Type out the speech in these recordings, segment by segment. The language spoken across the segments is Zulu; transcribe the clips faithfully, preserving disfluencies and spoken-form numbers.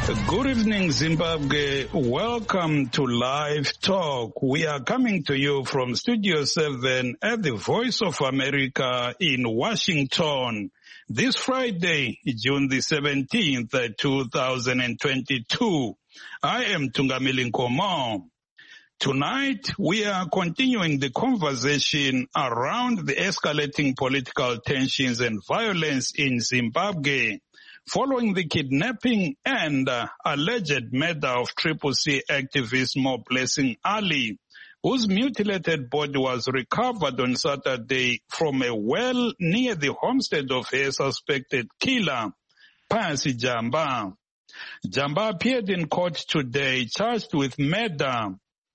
Good evening, Zimbabwe. Welcome to Live Talk. We are coming to you from Studio seven at the Voice of America in Washington. This Friday, June the seventeenth, two thousand twenty-two. I am Tungamili Nkomo. Tonight, we are continuing the conversation around the escalating political tensions and violence in Zimbabwe, following the kidnapping and uh, alleged murder of Triple C activist Mo Blessing Ali, whose mutilated body was recovered on Saturday from a well near the homestead of her suspected killer, Phayasi Jamba. Jamba appeared in court today charged with murder.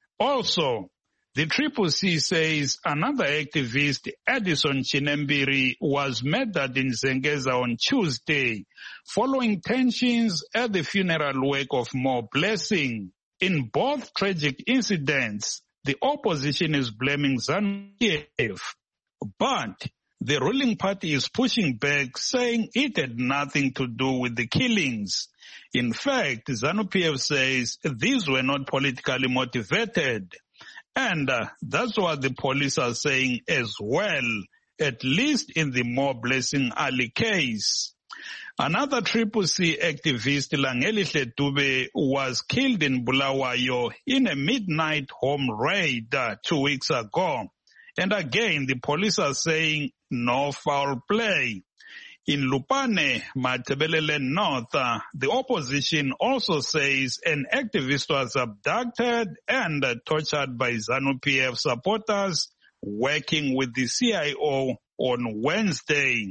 Also, the Triple C says another activist, Addison Chinembiri, was murdered in Zengeza on Tuesday following tensions at the funeral wake of Mo Blessing. In both tragic incidents, the opposition is blaming ZANU-P F, but the ruling party is pushing back, saying it had nothing to do with the killings. In fact, ZANU-P F says these were not politically motivated. And uh, that's what the police are saying as well, at least in the Mo Blessing Ali case. Another Triple C activist, Langeli Hletube, was killed in Bulawayo in a midnight home raid uh, two weeks ago. And again, the police are saying no foul play. In Lupane, Matabelele North, uh, the opposition also says an activist was abducted and uh, tortured by ZANU-P F supporters working with the C I O on Wednesday.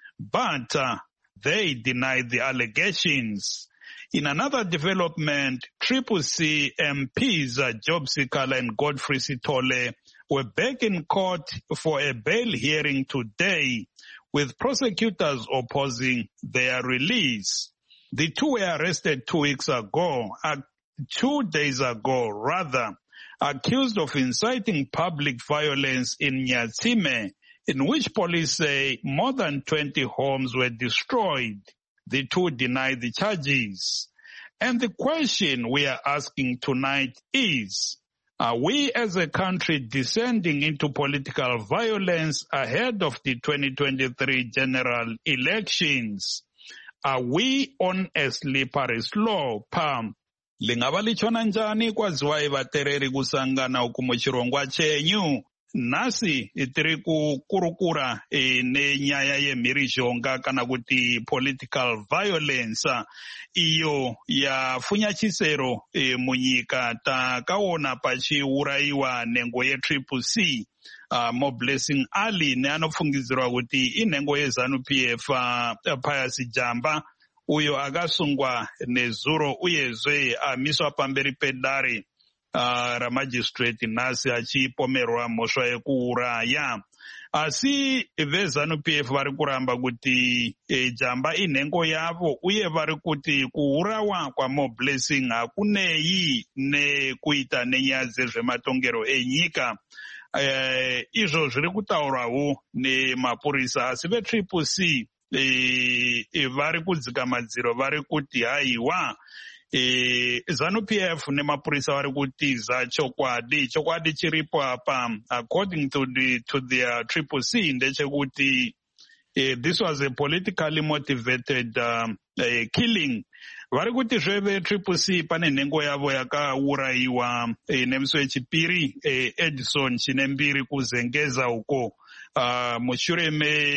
But uh, they denied the allegations. In another development, Triple C M Ps uh, Job Sikala and Godfrey Sithole were back in court for a bail hearing today, with prosecutors opposing their release. The two were arrested two weeks ago, uh, two days ago rather, accused of inciting public violence in Nyatsime, in which police say more than twenty homes were destroyed. The two deny the charges. And the question we are asking tonight is, are we as a country descending into political violence ahead of the twenty twenty-three general elections? Are we on a slippery slope? Pam, lingaba lichona njani kwaziwa ivatereri kusangana uku muchirongwa chenyu? Nasi tiri kukurukura e, nenyaya yemhirizhonga kana kuti political violence iyo yafunya chisero e, munyika. Takaona pachiuraiwa nengo yeTriple C uh, Mo Blessing Ali neanofungidzirwa kuti inhengo yeZANU-P F uh, Phayasi Jamba, uyo akasungwa nezuro uyezve amiswa pamberi pedare Uh, ramagistrate nhasi achipomerwa mhosva yekuuraya. Asi veZANU-P F vari kuramba kuti e, Jamba inhengo yavo, uye vari kuti kuurawa kwaMo Blessing hakunei nekuita nenyaya dzezvematongero enyika. E, izvo zviri kutaurwawo nemapurisa, asi veTriple C e, e, vari kudzika madziro, vari kuti haiwa E, ZANU-P F nemapurisa vari kutiza chokwadi. Chokwadi chiripo apa, according to the to their Triple C, ndechekuti uh, this was a politically motivated um, uh, killing. Vari kuti zveve Triple C pane nhengo yavo yakauraiwa uh, nemusi wechipiri uh, Edison Chinembiri kuzengeza uko. Uh, mushure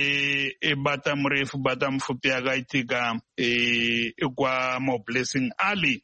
mebata murefu bata mupfupi yakaitika e, kwa Mo Blessing Ali,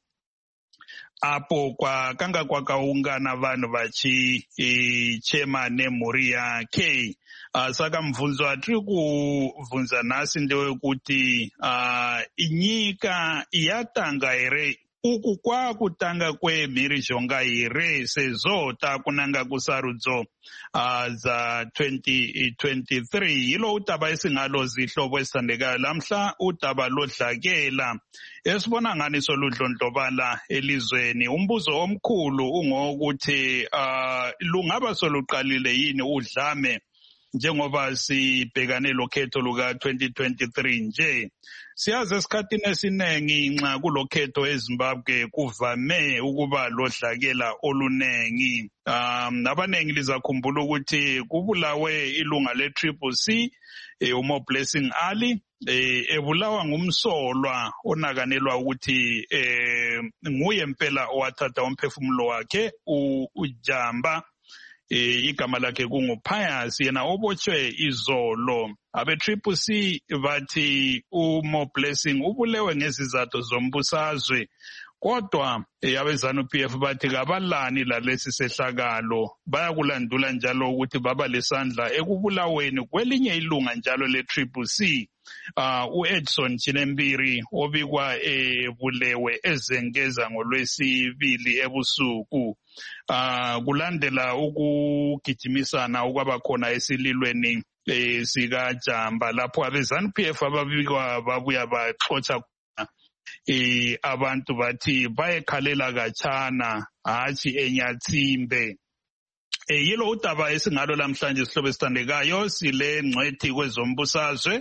apo kwakanga kwakaungana vanhu vachichema e, nemhuri yake. Uh, saka mubvunzo watiri kubvunza nhasi ndewekuti uh, nyika yatanga here uku kwakutanga kwemhirizhonga here, sezvo takunanga kusarudzo uh, za twenty twenty-three. Ilo utaba esingalo zihlobo esithandekayo lamhla, utaba lodlakela esibona ngani soludlondlobala elizweni. Umbuzo omkhulu ungokuthi uh, lungaba soluqalile yini udlame njengoba sibhekane lokhetho luka twenty twenty-three nje. Siyazi esikhathini esiningi nxa kulokhetho eZimbabwe kuvame ukuba lodlakela olunengi. Um, abanengi lizakhumbula ukuthi kubulawe ilunga le-Triple C, eh, uMo Blessing Ali, eh, ebulawa ngumsolwa onakanelwa ukuthi eh, nguye mpela owathatha umphefumulo wakhe uJamba. E, igama lakhe kunguPius, yena obotshwe izolo. Abe-Triple C bathi uMo Blessing ubulewe ngezizathu zombusazwe, kodwa e, abe-ZANU-P F bathi kabalani lalesi sehlakalo. Bayakulandula njalo ukuthi baba lesandla ekubulaweni kwelinye ilunga njalo le-Triple C. Uh, u-Edson Chinembiri obikwa ebulewe ezengeza ngolwesibili ebusuku. Uh, kulandela ukugijimisana okwaba khona esililweni eh, sikaJamba lapho abe-ZANU-P F ababikwa babuya baxotsha khona eh, abantu bathi bayekhalela khatshana hatshi eNyatsimbe. E, yilo udaba esingalo lamhlanje isihlobo esithandekayo sile ngcwethi kwezombusazwe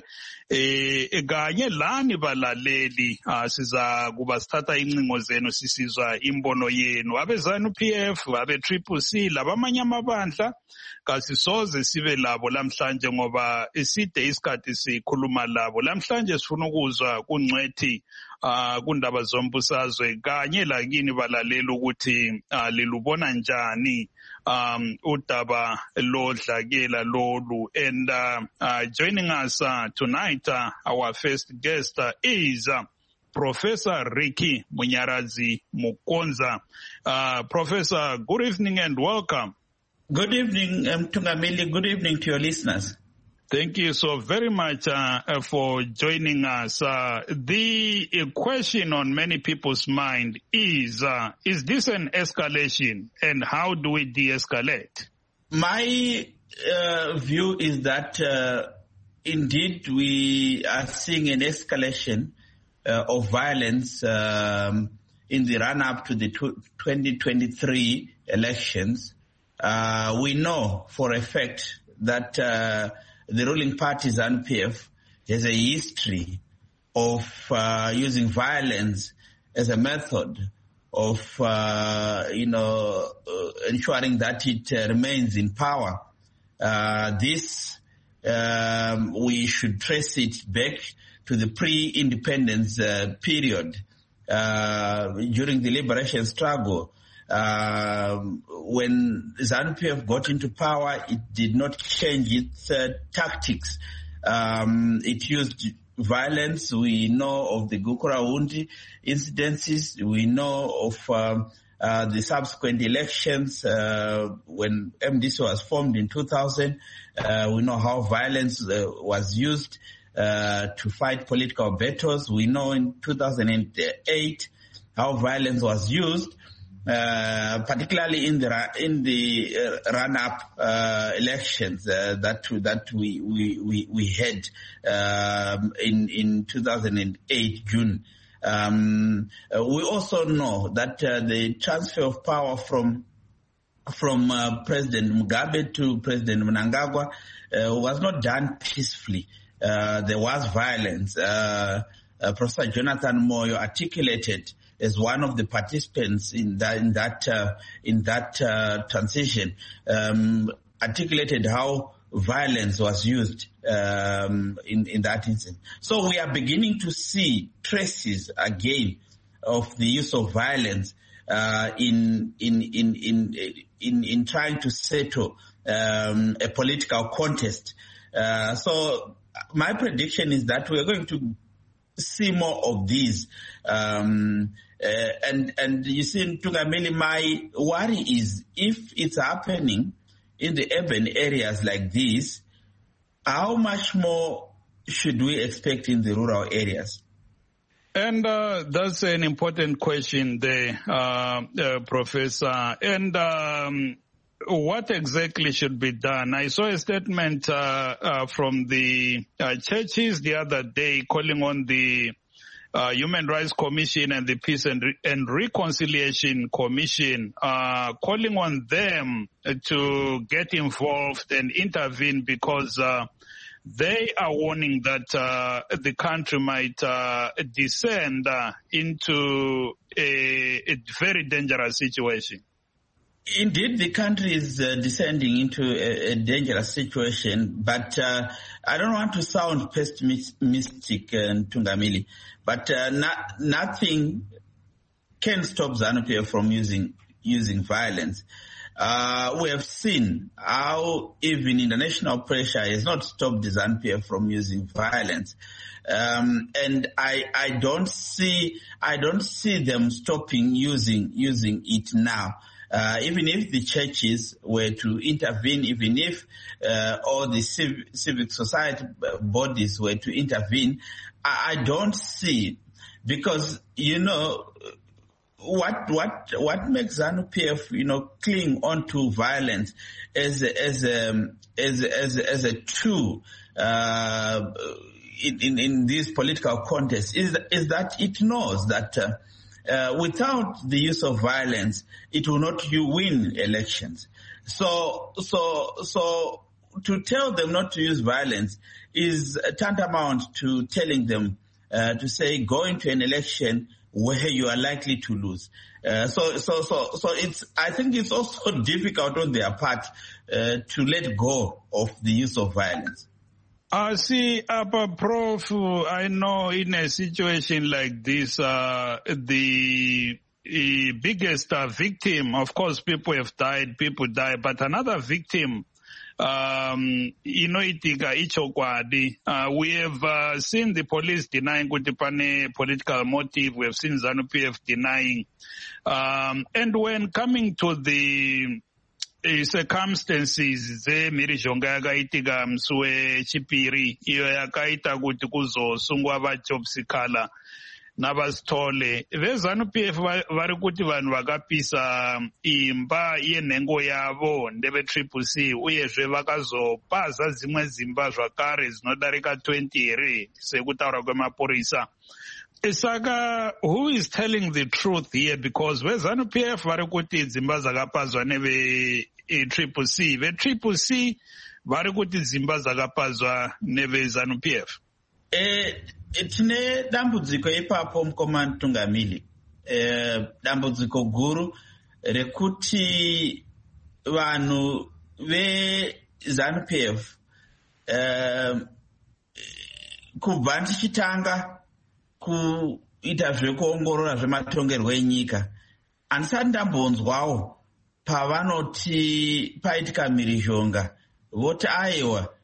e, kanye lani balaleli siza kuba sithatha incingo zenu sisizwa imbono yenu. Abe-ZANU-P F, abe-Triple C labamanye amabandla kasisoze sibe labo lamhlanje ngoba iside isikhathi sikhuluma labo. Lamhlanje sifuna ukuzwa kungcwethi uh, kundaba zombusazwe kanye lakini balaleli ukuthi uh, lilubona njani um udaba lodlakela lolu. And uh, uh, joining us uh, tonight, uh, our first guest uh, is uh, Professor Ricky Munyarazi Mukonza. Uh, Professor, good evening and welcome. Good evening, um, Tungamili. Good evening to your listeners. Thank you so very much uh, for joining us. Uh, the uh, question on many people's mind is, uh, is this an escalation, and how do we de-escalate? My uh, view is that uh, indeed we are seeing an escalation uh, of violence um, in the run-up to the twenty twenty-three elections. Uh, we know for a fact that uh, the ruling party, ZANU P F, has a history of uh, using violence as a method of, uh, you know, uh, ensuring that it uh, remains in power. Uh, this, um, we should trace it back to the pre-independence uh, period uh, during the liberation struggle. Uh, when ZANU P F got into power, it did not change its uh, tactics. Um, it used violence. We know of the Gukurahundi incidences. We know of um, uh, the subsequent elections uh, when M D C was formed in two thousand. Uh, we know how violence uh, was used uh, to fight political battles. We know in two thousand eight how violence was used. Uh, particularly in the in the uh, run-up uh, elections uh, that that we we we, we had um, in in two thousand eight June. Um, uh, we also know that uh, the transfer of power from from uh, President Mugabe to President Mnangagwa uh, was not done peacefully. Uh, there was violence. Uh, uh, Professor Jonathan Moyo articulated as one of the participants in that in that uh, in that uh, transition, um, articulated how violence was used um, in in that instance. So we are beginning to see traces again of the use of violence uh, in, in in in in in trying to settle um, a political contest. Uh, so my prediction is that we are going to see more of these. Um, uh, and, and you see, Tungamili, my worry is if it's happening in the urban areas like this, how much more should we expect in the rural areas? And uh, that's an important question there, uh, uh, Professor. And um, what exactly should be done? I saw a statement uh, uh, from the uh, churches the other day calling on the uh, Human Rights Commission and the Peace and, Re- and Reconciliation Commission, uh, calling on them to get involved and intervene because uh, they are warning that uh, the country might uh, descend uh, into a, a very dangerous situation. Indeed, the country is uh, descending into a, a dangerous situation, but uh, I don't want to sound pessimistic, uh, Tungamili, but uh, not, nothing can stop ZANU P F from using using violence. Uh, we have seen how even international pressure has not stopped the ZANU P F from using violence. Um, and I, I don't see, I don't see them stopping using, using it now. Uh, even if the churches were to intervene, even if uh, all the civ- civic society bodies were to intervene, I, I don't see, because, you know, what what what makes ZANU P F, you know, cling on to violence as a, as a, as a, as a, as a tool uh, in, in in this political contest is is that it knows that. Uh, Uh, without the use of violence, it will not you win elections. So, so, so to tell them not to use violence is tantamount to telling them uh, to say go into an election where you are likely to lose. Uh, so, so, so, so it's. I think it's also difficult on their part uh, to let go of the use of violence. Uh, see, Upper Prof, I know in a situation like this, uh, the uh, biggest uh, victim, of course, people have died, people die, but another victim, um, you know, itika ichokwadi. Uh, we have uh, seen the police denying kutipane political motive. We have seen ZANU P F denying. Um, and when coming to the circumstances zemhirizhonga yakaitika musi wechipiri iyo yakaita kuti kuzosungwa vajobsikala navasitole vezanu P F vari kuti vanhu vakapisa imba yenhengo yavo ndeve-triple C uyezve vakazopaza dzimwe dzimba zvakare dzinodarika twenty here sekutaura kwemapurisa. Saka, who is telling the truth here? Because vezanu P F vari kuti dzimba dzakapazwa neve triple C, ve triple C vari kuti dzimba dzakapazwa neve ZANU P F. Eh, tine dambudziko ipapo mukoma Tungamili. Eh, dambudziko guru rekuti vanhu ve ZANU P F eh, kubva ndichitanga kuita zvekuongorora zvematongerwo enyika, handisati ndambonzwawo pavanoti paitika mhirizhonga voti aiwa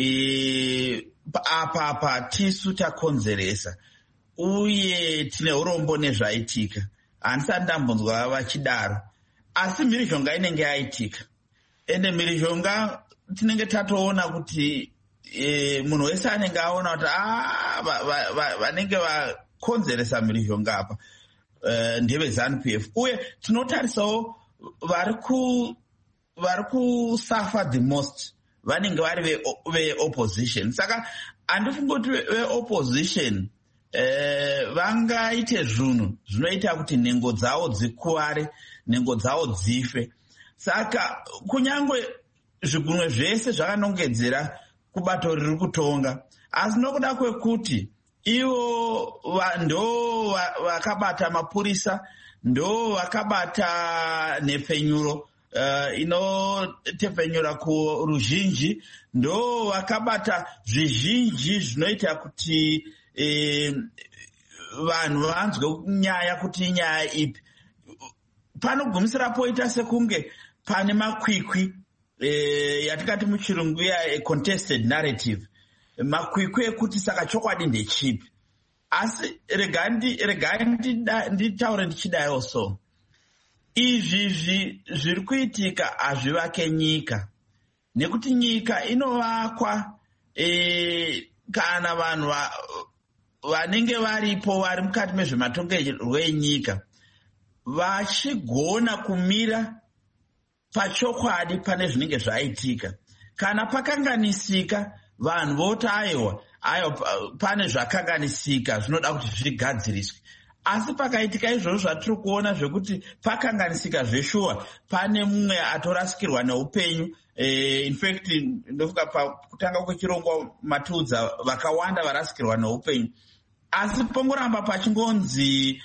e, apa apa tisu takonzeresa uye tine urombo nezvaitika. Handisati ndambonzwa vachidaro, asi mhirizhonga inenge yaitika, ende mhirizhonga tinenge tatoona kuti e, munhu wese anenge aona kuti vanenge vakonzeresa mhirizhonga apa uh, ndeve ZANU P F, uye tinotarisawo vari ku vari kusafa the most vanenge vari ve-opposition. Saka handifungi kuti ve-opposition eh, vangaite zvinhu zvinoita kuti nhengo dzavo dzikuware, nhengo dzavo dzife. Saka kunyangwe zvigunwe zvese zvakanongedzera kubato riri kutonga, asi nokuda kwekuti ivo ndo vakabata mapurisa, ndo vakabata nhepfenyuro uh, inotepfenyura kuruzhinji, ndo vakabata zvizhinji zvinoita kuti eh, vanhu vanzwe nyaya kuti nyaya ipi. Panogumisira poita sekunge pane makwikwi eh, yatikati muchirungu ya contested narrative, makwikwi ekuti saka chokwadi ndechipi. Asi regai nditaure ndichidayo so, izvi zviri kuitika hazvivake nyika, nekuti nyika inovakwa e, kana vanhu vanenge varipo vari mukati mezvematongerwo enyika vachigona kumira pachokwadi pane zvinenge zvaitika. Kana pakanganisika vanhu voti aiwa ayo pane zvakanganisika zvinoda kuti zvigadziriswe. Asi pakaitika izvozvo zvatiri kuona zvekuti pakanganisika zveshuwa, pane mumwe atorasikirwa neupenyu. Eh, in fact, ndofuka pakutanga kwechirongo matiudza vakawanda varasikirwa neupenyu. Asi pongoramba pachingonzi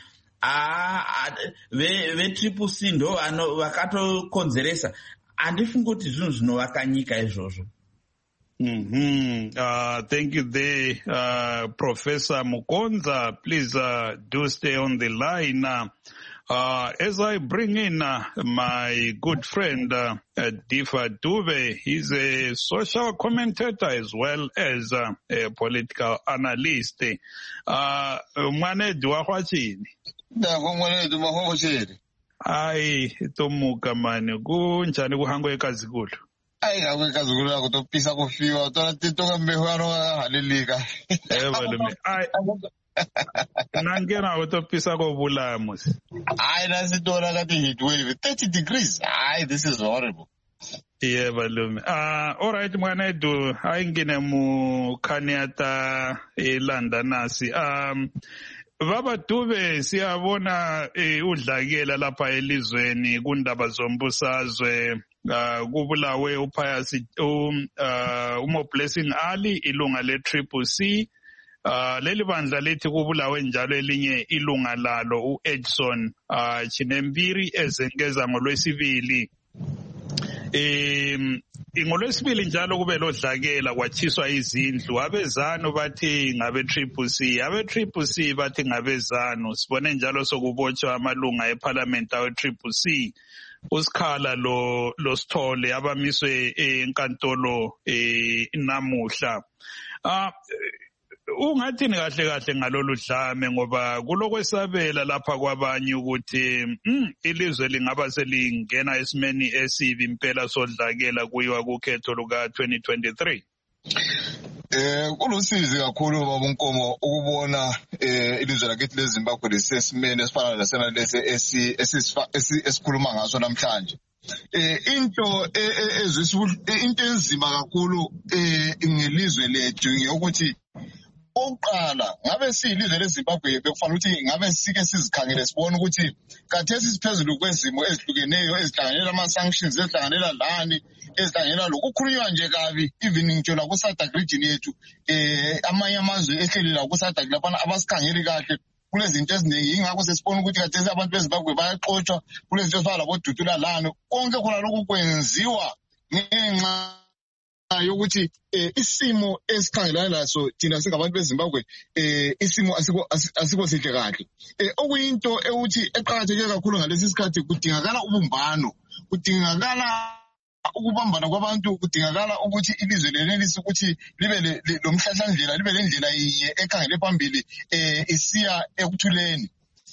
ve-Triple C ndo vakatokonzeresa. Handifungi kuti zvinhu zvinovaka nyika izvozvo. Mm-hmm. Uh, thank you there, uh, Professor Mukonza. Please uh, do stay on the line. Uh, uh, as I bring in uh, my good friend, uh, uh, Difa Dube, he's a social commentator as well as uh, a political analyst. Uh, Mwane Duahwachini. Ai, tomuka mani, kunjani kuhango ekazikulu. Ai ngakwe kazukulu yakho topisa kufiwa tola titonga mbehwano halilika. Eh balume. Ai nangena utopisa kobula musi. Ai nasitola kati heat wave thirty degrees. Ai this is horrible. Yeah balume. Ah all right mwana edu ayingine mu Khanyata eLandanasi. Um Baba Dube siyabona udlakela lapha elizweni kundaba zombusazwe. Uh, kubulawe uphayasi um, uh, umo Blessing Ali ilunga le Triple C. Uh, leli bandla lethi kubulawe njalo elinye ilunga lalo u Edson uh, Chinembiri ezengeza ngolwesibili. Um, ngolwesibili njalo kube lodlakela kwathiswa izindlu. Abezano bathi ngabe Triple C, abe Triple C bathi ngabezano. Sibone njalo sokubotshwa amalunga eParliament awe Triple C. Usikhala lo lo Sithole abamiswe enkantolo eh namuhla. Ah ungathini kahle kahle ngalolu dlame ngoba kulokwesabela lapha kwabanye ukuthi mm, ilizwe lingaba selingena esimeni esibi impela sodlakela kuyiwa kukhetho luka twenty twenty-three. Eh kulusizi kakhulu baba uNkomo ukubona eh ilizwe lakithi leZimbabwe lesesimene esifana nasena lesi esi esikhuluma ngaso namhlanje. Eh into ezisibu into enzima kakhulu eh ngelizwe lethu ngiyokuthi oqala ngabe silizwe leZimbabwe bekufanele ukuthi ngabe sike sizikhangele sibone ukuthi kathesi siphezulu kwezimo ezihlukeneyo ezihlanganela ama sanctions ezihlanganela lani ezihlanganela lokukhulunywa nje kabi even ngitsho la ku South region yethu eh amanye amazwe ehleli la ku South lapha abasikhangeli kahle kulezinto eziningi ingakho sesibona ukuthi kathesi abantu beZimbabwe bayaxoxwa kulezinto ezifana labo Dudula lana konke khona lokhu kwenziwa ngenxa yokuthi isimo esikhangelana naso thina singabantu beZimbabwe isimo asiko asiko sihle kahle okuyinto ukuthi eqhakatheke kakhulu ngalesi sikhathi kudingakala ubumbano kudingakala ukubambana kwabantu kudingakala ukuthi ilizwe lenelisi ukuthi libe lomhlahlandlela libe lendlela yinye ekhangele phambili isiya ekuthuleni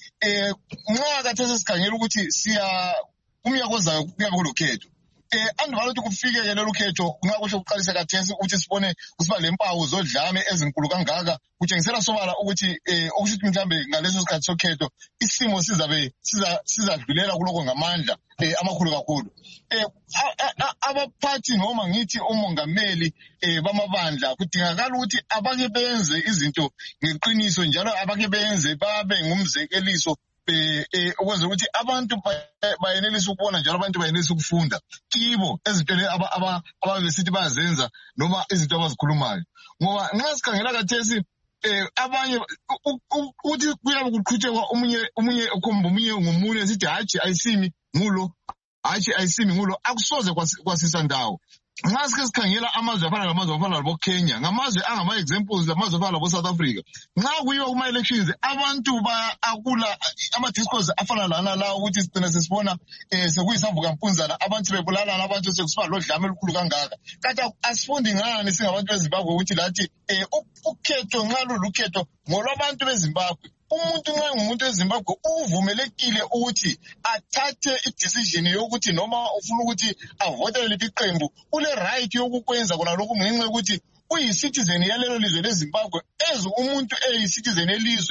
nxa kathesi sikhangela ukuthi siya umnyaka ozayo kuyabe kulokhetho eh andibalothi kufike lelo khetho ngakusho ukuqalisa kathesi ukuthi sibone kusiba lempawu zodlame ezinkulu kangaka kutshengisela sobala ukuthi eh okushithi mhlambe ngaleso sikhathi sokhetho isimo sizabe siza sizadlulela kuloko ngamandla eh amakhulu kakhulu eh abaphathi noma ngithi umongameli eh bamabandla kudingakala ukuthi abake benze izinto ngeqiniso njalo abake benze babe ngumzekeliso eh ukwenza ukuthi abantu bayenelisa ukubona njalo abantu bayenelisa ukufunda kibo ezintweni aba aba ababesithi bayazenza noma izinto abazikhulumayo ngoba nxa sikhangela kathesi eh abanye uthi kuyabe kuqhutshekwa umunye umunye okhomba umunye ngomunye sithi hathi ayisimi ngulo hathi ayisimi ngulo akusoze kwasisa ndawo nxa sike sikhangela amazwe afana lamazwe afana labo Kenya ngamazwe angama examples amazwe afana labo South Africa nxa kuyiwa kuma elections abantu ba akula ama discourse afana lana la ukuthi sicina sesibona eh sekuyisavuka mpunzana abantu bebulalana abantu sekusiba lodlame olukhulu kangaka kanti asifundi ngani singabantu beZimbabwe ukuthi lathi eh ukhetho nxa lulukhetho ngolwabantu beZimbabwe umuntu nxa ngumuntu weZimbabwe uvumelekile ukuthi athathe i-decision yokuthi noma ufuna ukuthi avotele liphi iqembu ule right yokukwenza kona lokhu ngenxa ukuthi uyi-citizen yalelo lizwe leZimbabwe ezi umuntu eyi-citizen elizwe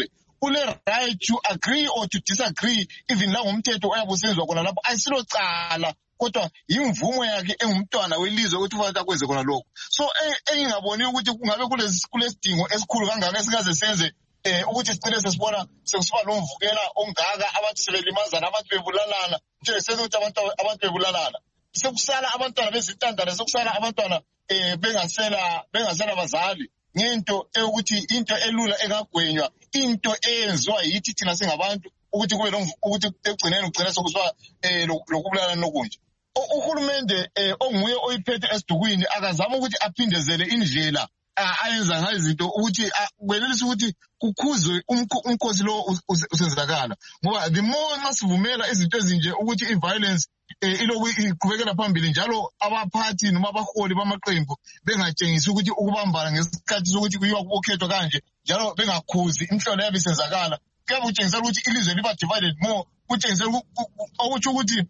ule right to agree or to disagree even la ngomthetho oyabusenzwa kona lapho ayisilo cala kodwa imvumo yakhe engumntwana welizwe ukuthi ufanele akwenze kona lokho. So engingaboni ukuthi kungabe kulezi kulesidingo esikhulu kangaka esikaze senze eh ukuthi sicile sesibona sekusiba lo mvukela ongaka abantu sebelimazana abantu bebulalana nje senze ukuthi abantu abantu bebulalana sekusala abantwana bezintandane sekusala abantwana eh bengasela bengasela bazali ngento ukuthi into elula engagwenywa into eyenziwa yithi thina singabantu ukuthi kube lo ukuthi egcineni ugcina sokusiba eh lokubulala nokunje. Uhulumende eh onguye oyiphethe esidukwini akazama ukuthi aphindezele indlela ayenza ngayo izinto ukuthi kwenelisa ukuthi kukhuzwe umkhosi lo usenzakala ngoba the more masivumela izinto ezinje ukuthi i-violence iloku iqhubekela phambili njalo abaphathi noma abaholi bamaqembu bengatshengisi ukuthi ukubambana ngesikhathi sokuthi kuyiwa kukhethwa kanje njalo bengakhuzi inhlolo yabe isenzakala kuyabe kutshengisa ukuthi ilizwe liba divided more kutshengisa ukuthi ukuthi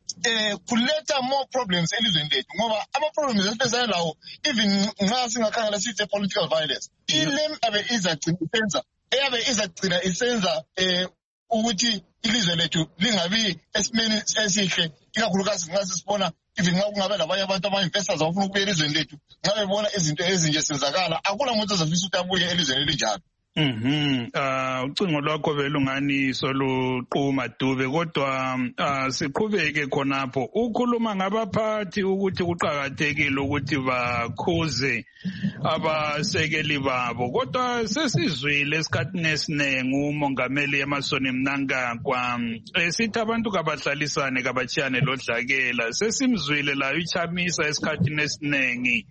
eh kuletha more problems elizweni lethu ngoba ama problems esibhekene lawo even nxa singakhangela sithi political violence ilem abe izagcina isenza eyabe izagcina isenza eh ukuthi ilizwe lethu lingabi esimeni esihle ikakhulukazi nxa sisibona even nxa kungabe labanye abantu ama-investors abafuna ukubuya elizweni lethu nxa bebona izinto ezinje senzakala akula muntu ozafisa ukuthi abuye elizweni elinjalo. Mhm uh ucingo lwakho belungani soluqhuma Dube kodwa uh siqhubeke khonapho ukhuluma ngabaphathi ukuthi kuqhakathekile ukuthi bakhuze abasekeli babo kodwa sesizwile esikhathini esinengi umongameli Emmerson Mnangagwa esithi abantu kabahlalisane kabachiyane lodlakela sesimzwile la uChamisa esikhathini esinengi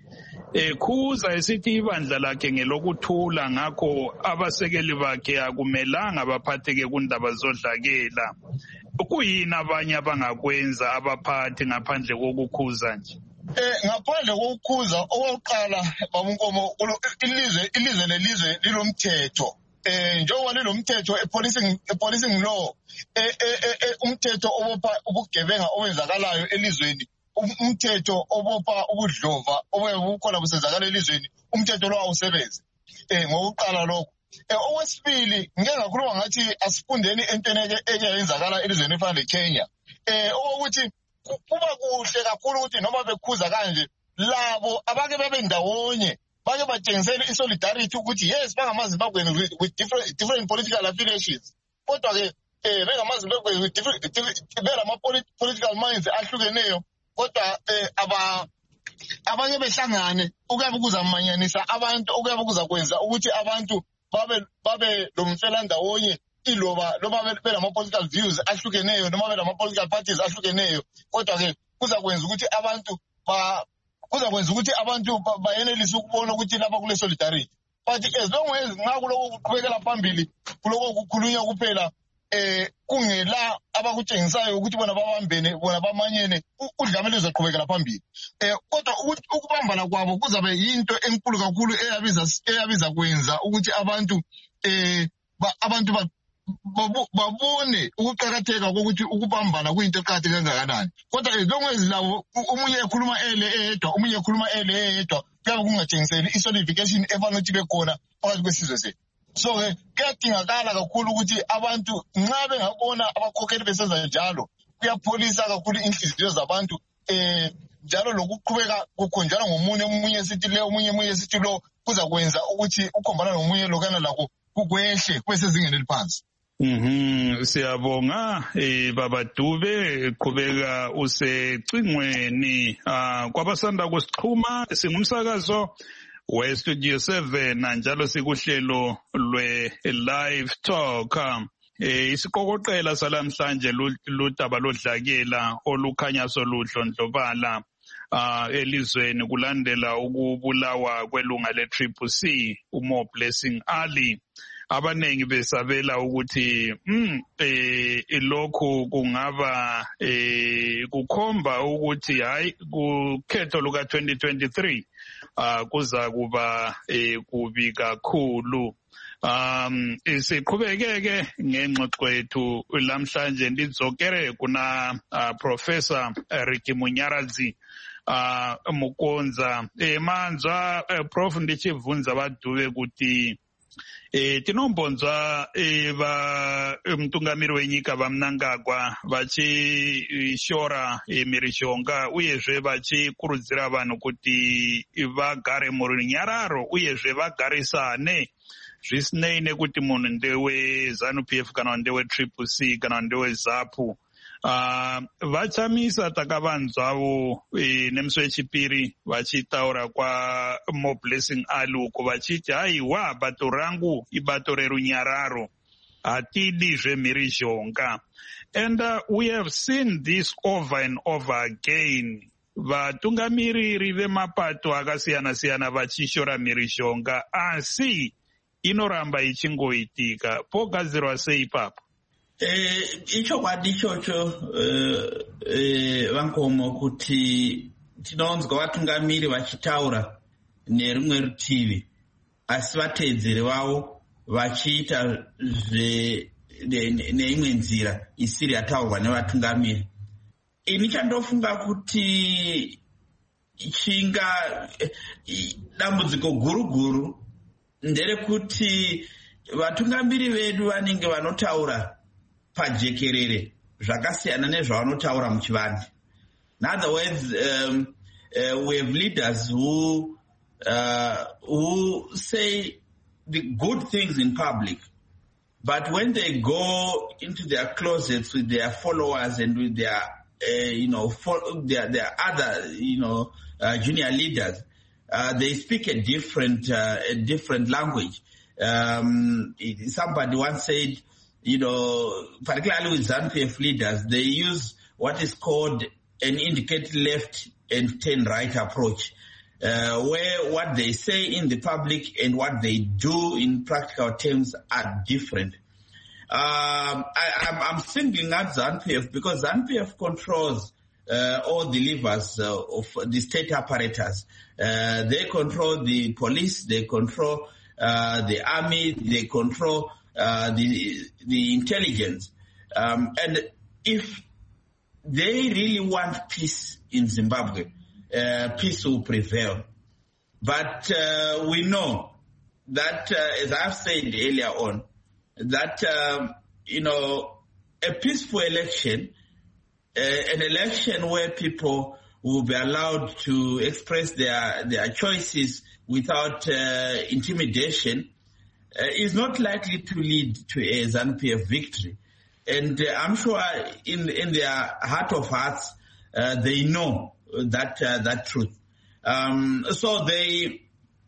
ekhuza esithi ibandla lakhe ngelokuthula ngakho abasekeli bakhe akumelanga baphatheke kundaba zodlakela. Kuyini abanye abangakwenza abaphathi ngaphandle kokukhuza nje? Eh ngaphandle kokukhuza owokuqala bamunkomo ilizwe ilizwe lelizwe lilomthetho eh njengoba lilomthetho epolicing epolicing law eh eh umthetho obopha ubugebenga owenzakalayo elizweni umthetho obopha ubudlova obukhona busenzakala elizweni umthetho lo awusebenzi eh ngokuqala lokho. Eh okwesibili ngeke ngakhuluma ngathi asifundeni entweni eke yenzakala elizweni efana leKenya eh ukuthi kuba kuhle kakhulu ukuthi noma bekhuza kanje labo abake babe ndawonye bake batshengisele isolidarity ukuthi yes bangamaZimbabwean with different different political affiliations kodwa ke eh bengamaZimbabwean with different belama political minds ahlukeneyo kodwa eh aba abanye behlangane ukuyabe kuzamanyanisa abantu ukuyabe kuzakwenza ukuthi abantu babe babe lomfela ndawonye iloba loba belama political views ahlukeneyo noma belama political parties ahlukeneyo kodwa ke kuzakwenza ukuthi abantu ba kuzakwenza ukuthi abantu bayenelise ukubona ukuthi lapha kule solidarity but as long as nxa kuloko kuqhubekela phambili kuloko kukhulunywa kuphela eh kungela abakutshengisayo ukuthi bona babambene bona bamanyene udlamelo uzoqhubekela phambili eh kodwa ukubambana kwabo kuzabe yinto enkulu kakhulu eyabiza eyabiza kwenza ukuthi abantu eh abantu babone ukuqhakatheka kokuthi ukubambana kuyinto eqhatheke kangakanani kodwa as long as lawo umunye ekhuluma ele eyedwa umunye ekhuluma ele eyedwa kuyabe kungatshengiseli isolidification efanele ukuthi bekhona phakathi kwesizwe sethu. So ke kuyadingakala kakhulu ukuthi abantu nxa bengabona abakhokheli besenza njalo kuyapholisa kakhulu inhliziyo zabantu eh njalo lokuqhubeka kukhonjana ngomunye umunye esithi le umunye umunye esithi lo kuza kwenza ukuthi ukhombana nomunye lokana lakho kugwehle kwesezingeni eliphansi. Mhm siyabonga eh baba Dube qhubeka usecingweni ah kwabasanda kusixhuma singumsakazo we Studio seven njalo sikuhlelo lwe live talk eh isiqokoqela salamhlanje ludaba lodlakela olukhanya soluhlo ndlobala ah elizweni kulandela ukubulawa kwelunga le Triple C uMo Blessing Ali abanengi besabela ukuthi mm eh lokho kungaba eh kukhomba ukuthi hayi kukhetho luka twenty twenty-three ah kuza kuba eh kubi kakhulu. Um isiqhubekeke ngengxoxo yethu lamhlanje ndidzokere kuna uh, Professor Ricky Munyarazi uh, Mukonza emanzwa uh, Prof ndichivunza baDube kuti E, tinombonzwa e, va mutungamiri wenyika vaMnangagwa vachishora e, mhirizhonga uyezve vachikurudzira vanhu kuti vagare murunyararo uyezve vagarisane zvisinei nekuti munhu ndewe ZANU-P F kana ndewe Triple C kana ndewe ZAPU. Uh, vachamisa takavanzwavo e, nemusi wechipiri vachitaura kwa Mo Blessing Aluko vachiti haiwa bato rangu ibato rerunyararo hatidi zvemhirizhonga. And uh, we have seen this over and over again. Vatungamiriri vemapato akasiyana-siyana vachishora mhirizhonga asi inoramba ichingoitika. Pogadzirwa sei ipapo? Eh, ichokwadi ichocho eh, eh, Vankomo kuti tinonzwa vatungamiri vachitaura nerumwe rutivi asi vateedzeri vavo vachiita neimwe nzira isiri yataurwa nevatungamiri. Ini chandofunga kuti chinga dambudziko guru guru nderekuti vatungamiri vedu vanenge vanotaura pajekerere zvakasiyana nezvavanotaura muchivanhu. In other words, um, uh, we have leaders who uh, who say the good things in public, but when they go into their closets with their followers and with their uh, you know fo- their their other you know uh, junior leaders, uh, they speak a different uh, a different language. Um, somebody once said, you know, particularly with ZANU-P F leaders, they use what is called an indicate left and turn right approach, uh, where what they say in the public and what they do in practical terms are different. Um, I, I'm, I'm singling out ZANU-P F because ZANU-P F controls uh, all the levers uh, of the state apparatus. Uh, they control the police, they control uh, the army, they control Uh, the the intelligence, um, and if they really want peace in Zimbabwe, uh, peace will prevail. But uh, we know that, uh, as I've said earlier on, that um, you know a peaceful election, uh, an election where people will be allowed to express their their choices without uh, intimidation, Uh, is not likely to lead to a ZANU-P F victory. And uh, I'm sure in in their heart of hearts, uh, they know that uh, that truth. Um, so they,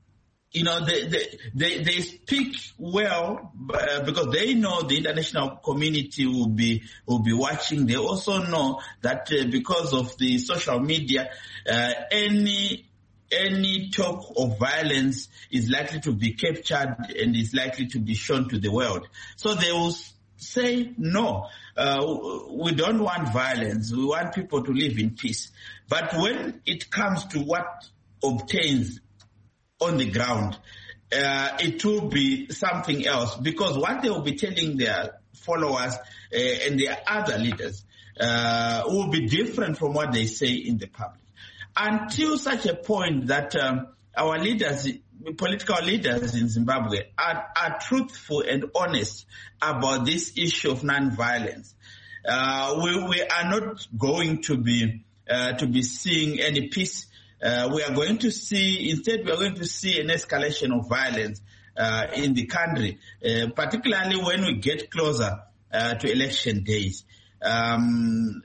you know, they they they, they speak well uh, because they know the international community will be will be watching. They also know that uh, because of the social media, uh, any Any talk of violence is likely to be captured and is likely to be shown to the world. So they will say, no, uh, we don't want violence. We want people to live in peace. But when it comes to what obtains on the ground, uh, it will be something else, because what they will be telling their followers uh, and their other leaders uh, will be different from what they say in the public. Until such a point that um, our leaders, political leaders in Zimbabwe, are, are truthful and honest about this issue of non-violence, uh, we, we are not going to be uh, to be seeing any peace. Uh, we are going to see, instead, we are going to see an escalation of violence uh, in the country, uh, particularly when we get closer uh, to election days. Um,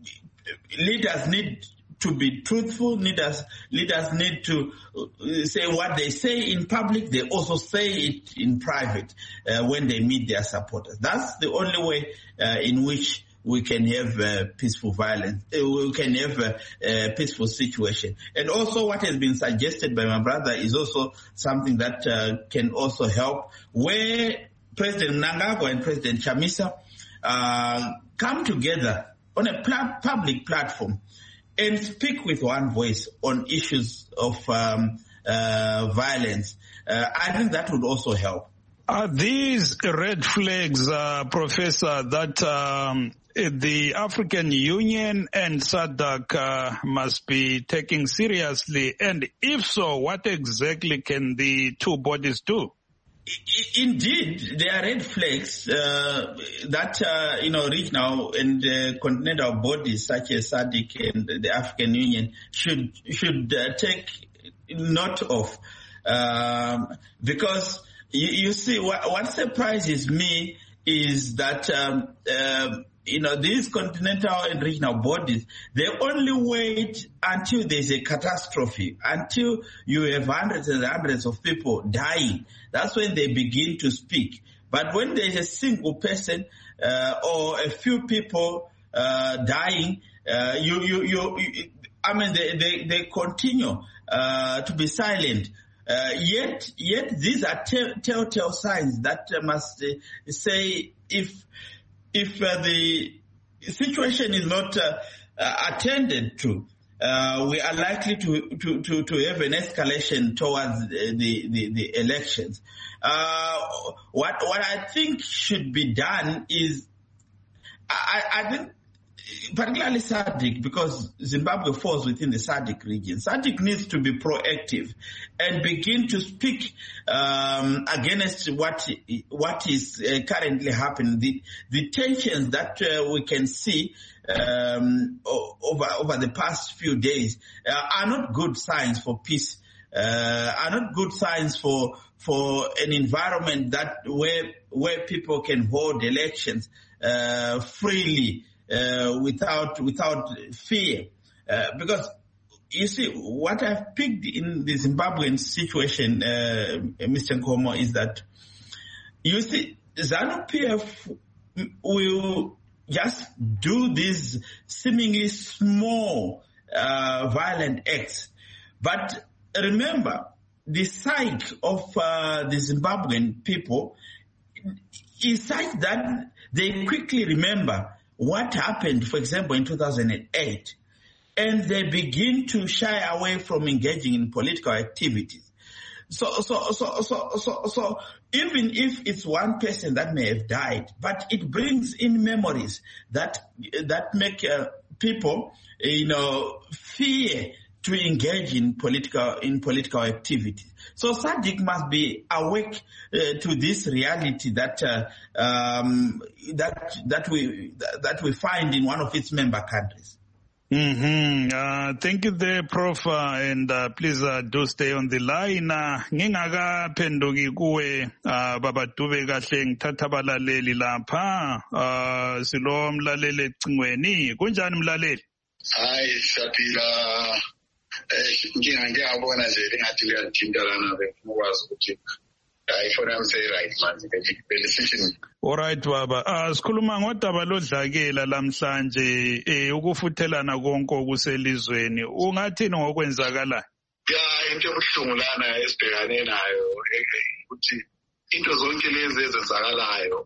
leaders need to be truthful. Leaders, leaders need to say what they say in public. They also say it in private uh, when they meet their supporters. That's the only way uh, in which we can have uh, peaceful violence. Uh, we can have a, a peaceful situation. And also what has been suggested by my brother is also something that uh, can also help, where President Mnangagwa and President Chamisa uh, come together on a pl- public platform and speak with one voice on issues of um, uh, violence. Uh, I think that would also help. Are these red flags, uh, Professor, that um, the African Union and SADC uh, must be taking seriously? And if so, what exactly can the two bodies do? Indeed, there are red flags uh, that, uh, you know, regional and uh, continental bodies such as SADC and the African Union should should uh, take note of. Um, because, you, you see, what, what surprises me is that, um, uh, you know, these continental and regional bodies, they only wait until there's a catastrophe, until you have hundreds and hundreds of people dying. That's when they begin to speak. But when there's a single person uh, or a few people uh, dying, uh, you, you, you, you, I mean, they, they, they continue uh, to be silent. Uh, yet, yet these are tell, telltale signs that uh, must uh, say if if uh, the situation is not uh, uh, attended to, uh, we are likely to, to, to, to have an escalation towards the, the, the elections. Uh, what what I think should be done is, I, I think, particularly SADC, because Zimbabwe falls within the SADC region. SADC needs to be proactive and begin to speak um, against what what is uh, currently happening. The, the tensions that uh, we can see um, over over the past few days uh, are not good signs for peace. Uh, are not good signs for for an environment that where where people can hold elections uh, freely. Uh, without without fear, uh, because you see what I've picked in the Zimbabwean situation, uh, Mister Nkomo, is that you see ZANU-P F will just do these seemingly small uh, violent acts, but remember the psyche of uh, the Zimbabwean people is such that they quickly remember what happened, for example, in two thousand eight, and they begin to shy away from engaging in political activities. So, so, so, so, so, so, even if it's one person that may have died, but it brings in memories that that make uh, people, you know, fear to engage in political in political activities. So SADC must be awake uh, to this reality that uh, um, that that we that we find in one of its member countries. Mm-hmm. Uh, thank you there, Prof. Uh, and uh, please uh, do stay on the line. Uh, ngingakaphenduki kuwe uh, Baba Dube kahle ngithatha abalaleli lapha. Uh, silo mlaleli ecingweni. Kunjani mlaleli? Hayi siyaphila. Eh inkinga ngiyabona nje engathi liyathintelana bekwazi ukuthi ayifona amsay right manje decision. All right baba, ah sikhuluma ngodaba lodlakela lamhlanje eh ukufuthelana konke okuselizweni. Ungathini ngokwenzakala? Ya into ebuhlungu lana esibhekane nayo ukuthi into zonke lezi ezenzakalayo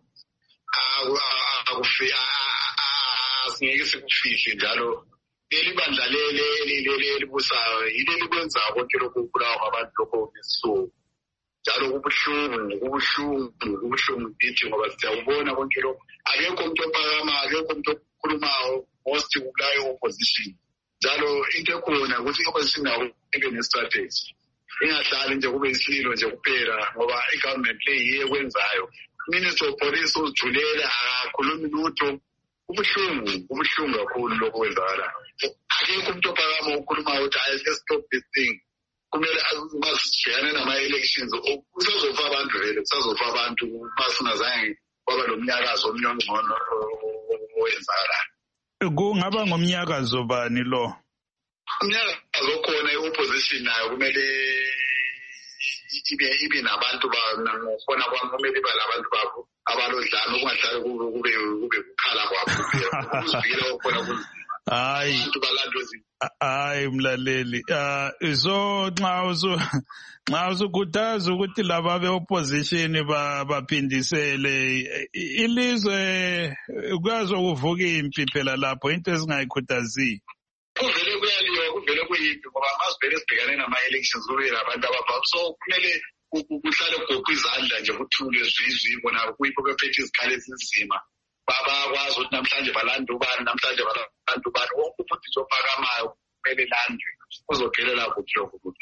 akufi asingeke sikufihle njalo leli bandla leli leli libusayo yile likwenza konke lokho ukulawa abantu lokho besu njalo kubuhlungu kubuhlungu kubuhlungu ithi ngoba siyabona konke lokho akekho umuntu ophakama akekho umuntu okhulumayo most kulayo opposition njalo into ekhona ukuthi opposition nawo ibe ne strategy ingahlali nje kube isililo nje kuphela ngoba igovernment le yiye kwenzayo minister of police uzijulela akakhulumi lutho kubuhlungu kubuhlungu kakhulu lokho kwenzakala akekho umuntu ophakama ukhuluma ukuthi I let's stop this thing kumele masibhekane nama-elections kusazofa abantu vele kusazofa abantu masingazange kwaba lo mnyakazo omnyongcono owenzakalayo. Kungaba ngomnyakazo bani lo? Umnyakazo okhona i-opposition nayo kumele ibe ibe nabantu ngokubona kwami kumele ibe labantu babo abalodlana okungahlali kube kube kukhala kwabo kuzivikela okhona kunzima. Hayi hayi mlaleli ah so nxa uzo nxa uzokhuthaza ukuthi laba be-opposition baphindisele ilizwe kwazi ukuvuka impi phela lapho into ezingayikhuthazi. Kuvele kuyaliwa kuvele kuyimpi ngoba masivele sibhekane nama-elections kube labantu abapha so kumele kuhlale kugoqwa izandla nje kuthule zwizwi bona kuyipho bephethe izikhali ezinzima babakwazi ukuthi namhlanje balanda ubani namhlanje balanda ubani wonke umuntu ophakamayo kumele landwe uzophelela ukuthi lokho ukuthi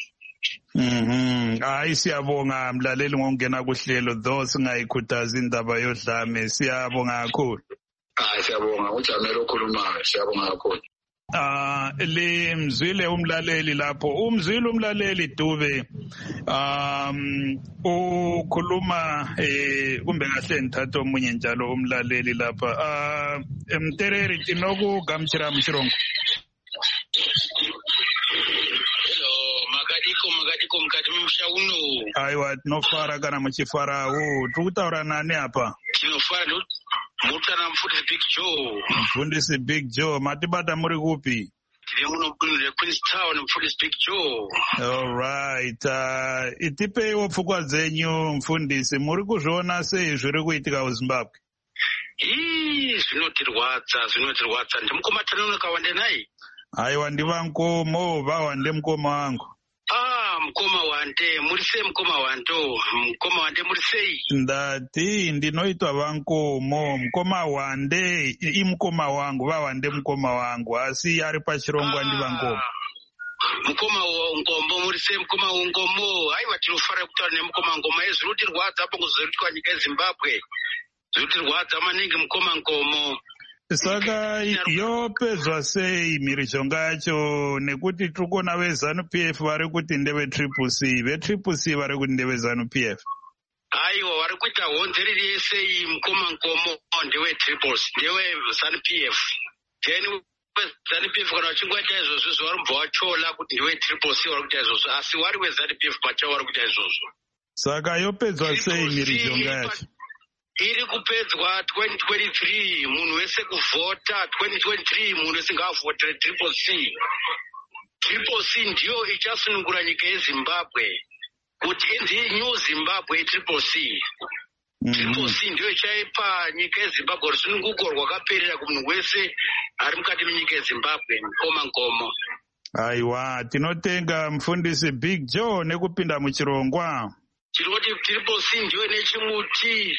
Mhm. Hayi siyabonga mlaleli ngongena kuhlelo though singayikhuthaza indaba yodlame. Siyabonga kakhulu. Hayi siyabonga uJamelo okhulumayo, siyabonga kakhulu. Ah le mzwile umlaleli lapho umzwile umlaleli Dube um ukhuluma eh kumbe kahle ngithatha omunye njalo umlaleli lapha ah emtereri tinoku gamchira mchirongo. Hello makadiko makadiko mkati mshauno. Aiwa tinofara kana muchifara wo tukutaura nani apa? Tinofara mutana mfundisi Big Joe. Mfundisi Big Joe matibata muri kupi? Tiri muno bwino Queenstown mfundisi Big Joe. All right. Uh, itipewo pfungwa dzenyu mfundisi muri kuzviona sei zviri kuitika kuZimbabwe? Ii zvinotirwadza zvinotirwadza ndimukomatana unokawande naye. Aiwa ndivankomo vawande mukoma wangu. Ah, mukoma wande murise mukoma wando mukoma wande murisei. Ndati ndinoitwa vankomo mukoma wande imukoma wangu vawande mukoma wangu asi ari pachirongo andi vankomo. Mukoma ngombo murise mukoma ngombo aiwa tinofara kutaura nemukoma ngoma ezvirutirwadza apo kuzoitwa nyika yeZimbabwe. Zvirutirwadza maningi mukoma ngomo. Saka yopedzwa sei mhirizhonga yacho nekuti turikuona veZANU P F vari kuti ndeve triple C vetriple C vari kuti ndeve ZANU P F. Aiwa vari kuita honze riri yese iyi mukoma ngomo ndewe triple C ndewe ZANU P F. Then ZANU P F kana vachingoita izvozvo zvavaribva vachola kuti ndewe triple C vari kuita izvozvo asi wari weZANU P F pachavo vari kuita izvozvo. Saka yopedzwa sei mhirizhonga yacho? Iri kupedzwa twenty twenty-three munhu wese kuvhota twenty twenty-three munhu wese ngaavhotere triple C. Triple C ndiyo ichasunungura nyika yeZimbabwe kuti inzi new Zimbabwe triple C. Triple C ndiyo ichaipa nyika yeZimbabwe rusununguko rwakaperera kumunhu wese ari mukati menyika yeZimbabwe mukoma ngomo. Aiwa tinotenga mufundisi Big Joe nekupinda muchirongwa. Tinoti triple C ndiyo nechimuti.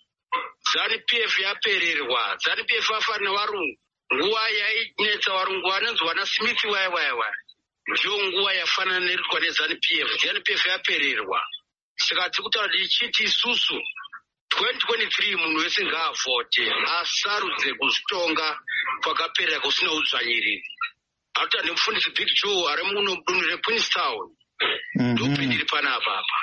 ZANU P F yapererwa. ZANU P F afana varungu. Nguva yainetsa varungu vanonzi vana Smith waya waya waya. Ndiyo nguva yafanana neritwa neZANU P F. ZANU P F yapererwa. Saka tikutaura tichiti isusu twenty twenty-three munhu wese ngaavhote asarudze kuzvitonga kwakaperera kusina udzvanyiriri. Atuta nemufundisi Big Joe ari muno mudunhu reQueenstown. Ndopindiri panapa apa.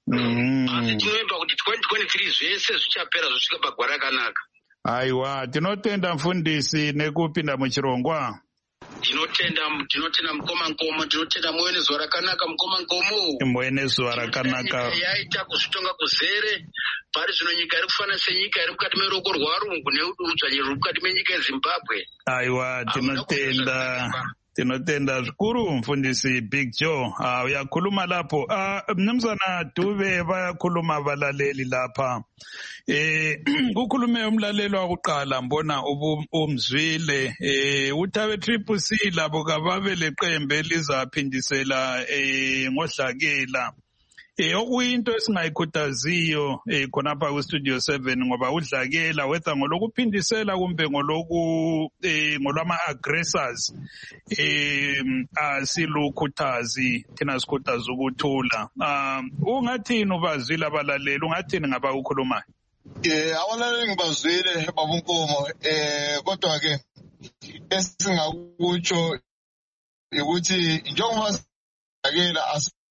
Asi tinoimba kuti twenty twenty-three zvese zvichapera zvosvika pagwara rakanaka. Aiwa tinotenda mufundisi nekupinda muchirongwa. Tinotenda tinotenda mukoma ngomo tinotenda muwe nezuva rakanaka mukoma ngomo. Muwe nezuva rakanaka. Yaita kuzvitonga kuzere pari zvino nyika iri kufanana senyika iri mukati meruoko rwarungu neudzvanyiri ruri mukati menyika yeZimbabwe. Aiwa tinotenda tinotenda zvikuru mfundisi Big Joe uh, uyakhuluma lapho uh, mnumzana Dube bayakhuluma balaleli lapha eh kukhulume umlaleli wakuqala mbona umzwile eh uthabe triple C labo kababe leqembe elizaphindisela eh ngodlakela eh okuyinto esingayikhuthaziyo eh khonapha ku Studio seven ngoba udlakela wetha ngolokuphindisela kumbe ngoloku eh ngolama aggressors eh asilukhuthazi thina sikhuthaza ukuthula um ungathini ubazwile abalaleli ungathini ngaba ukhulumayo? Eh abalaleli ngibazwile babunkomo eh kodwa ke esingakutsho ukuthi njengoba udlakela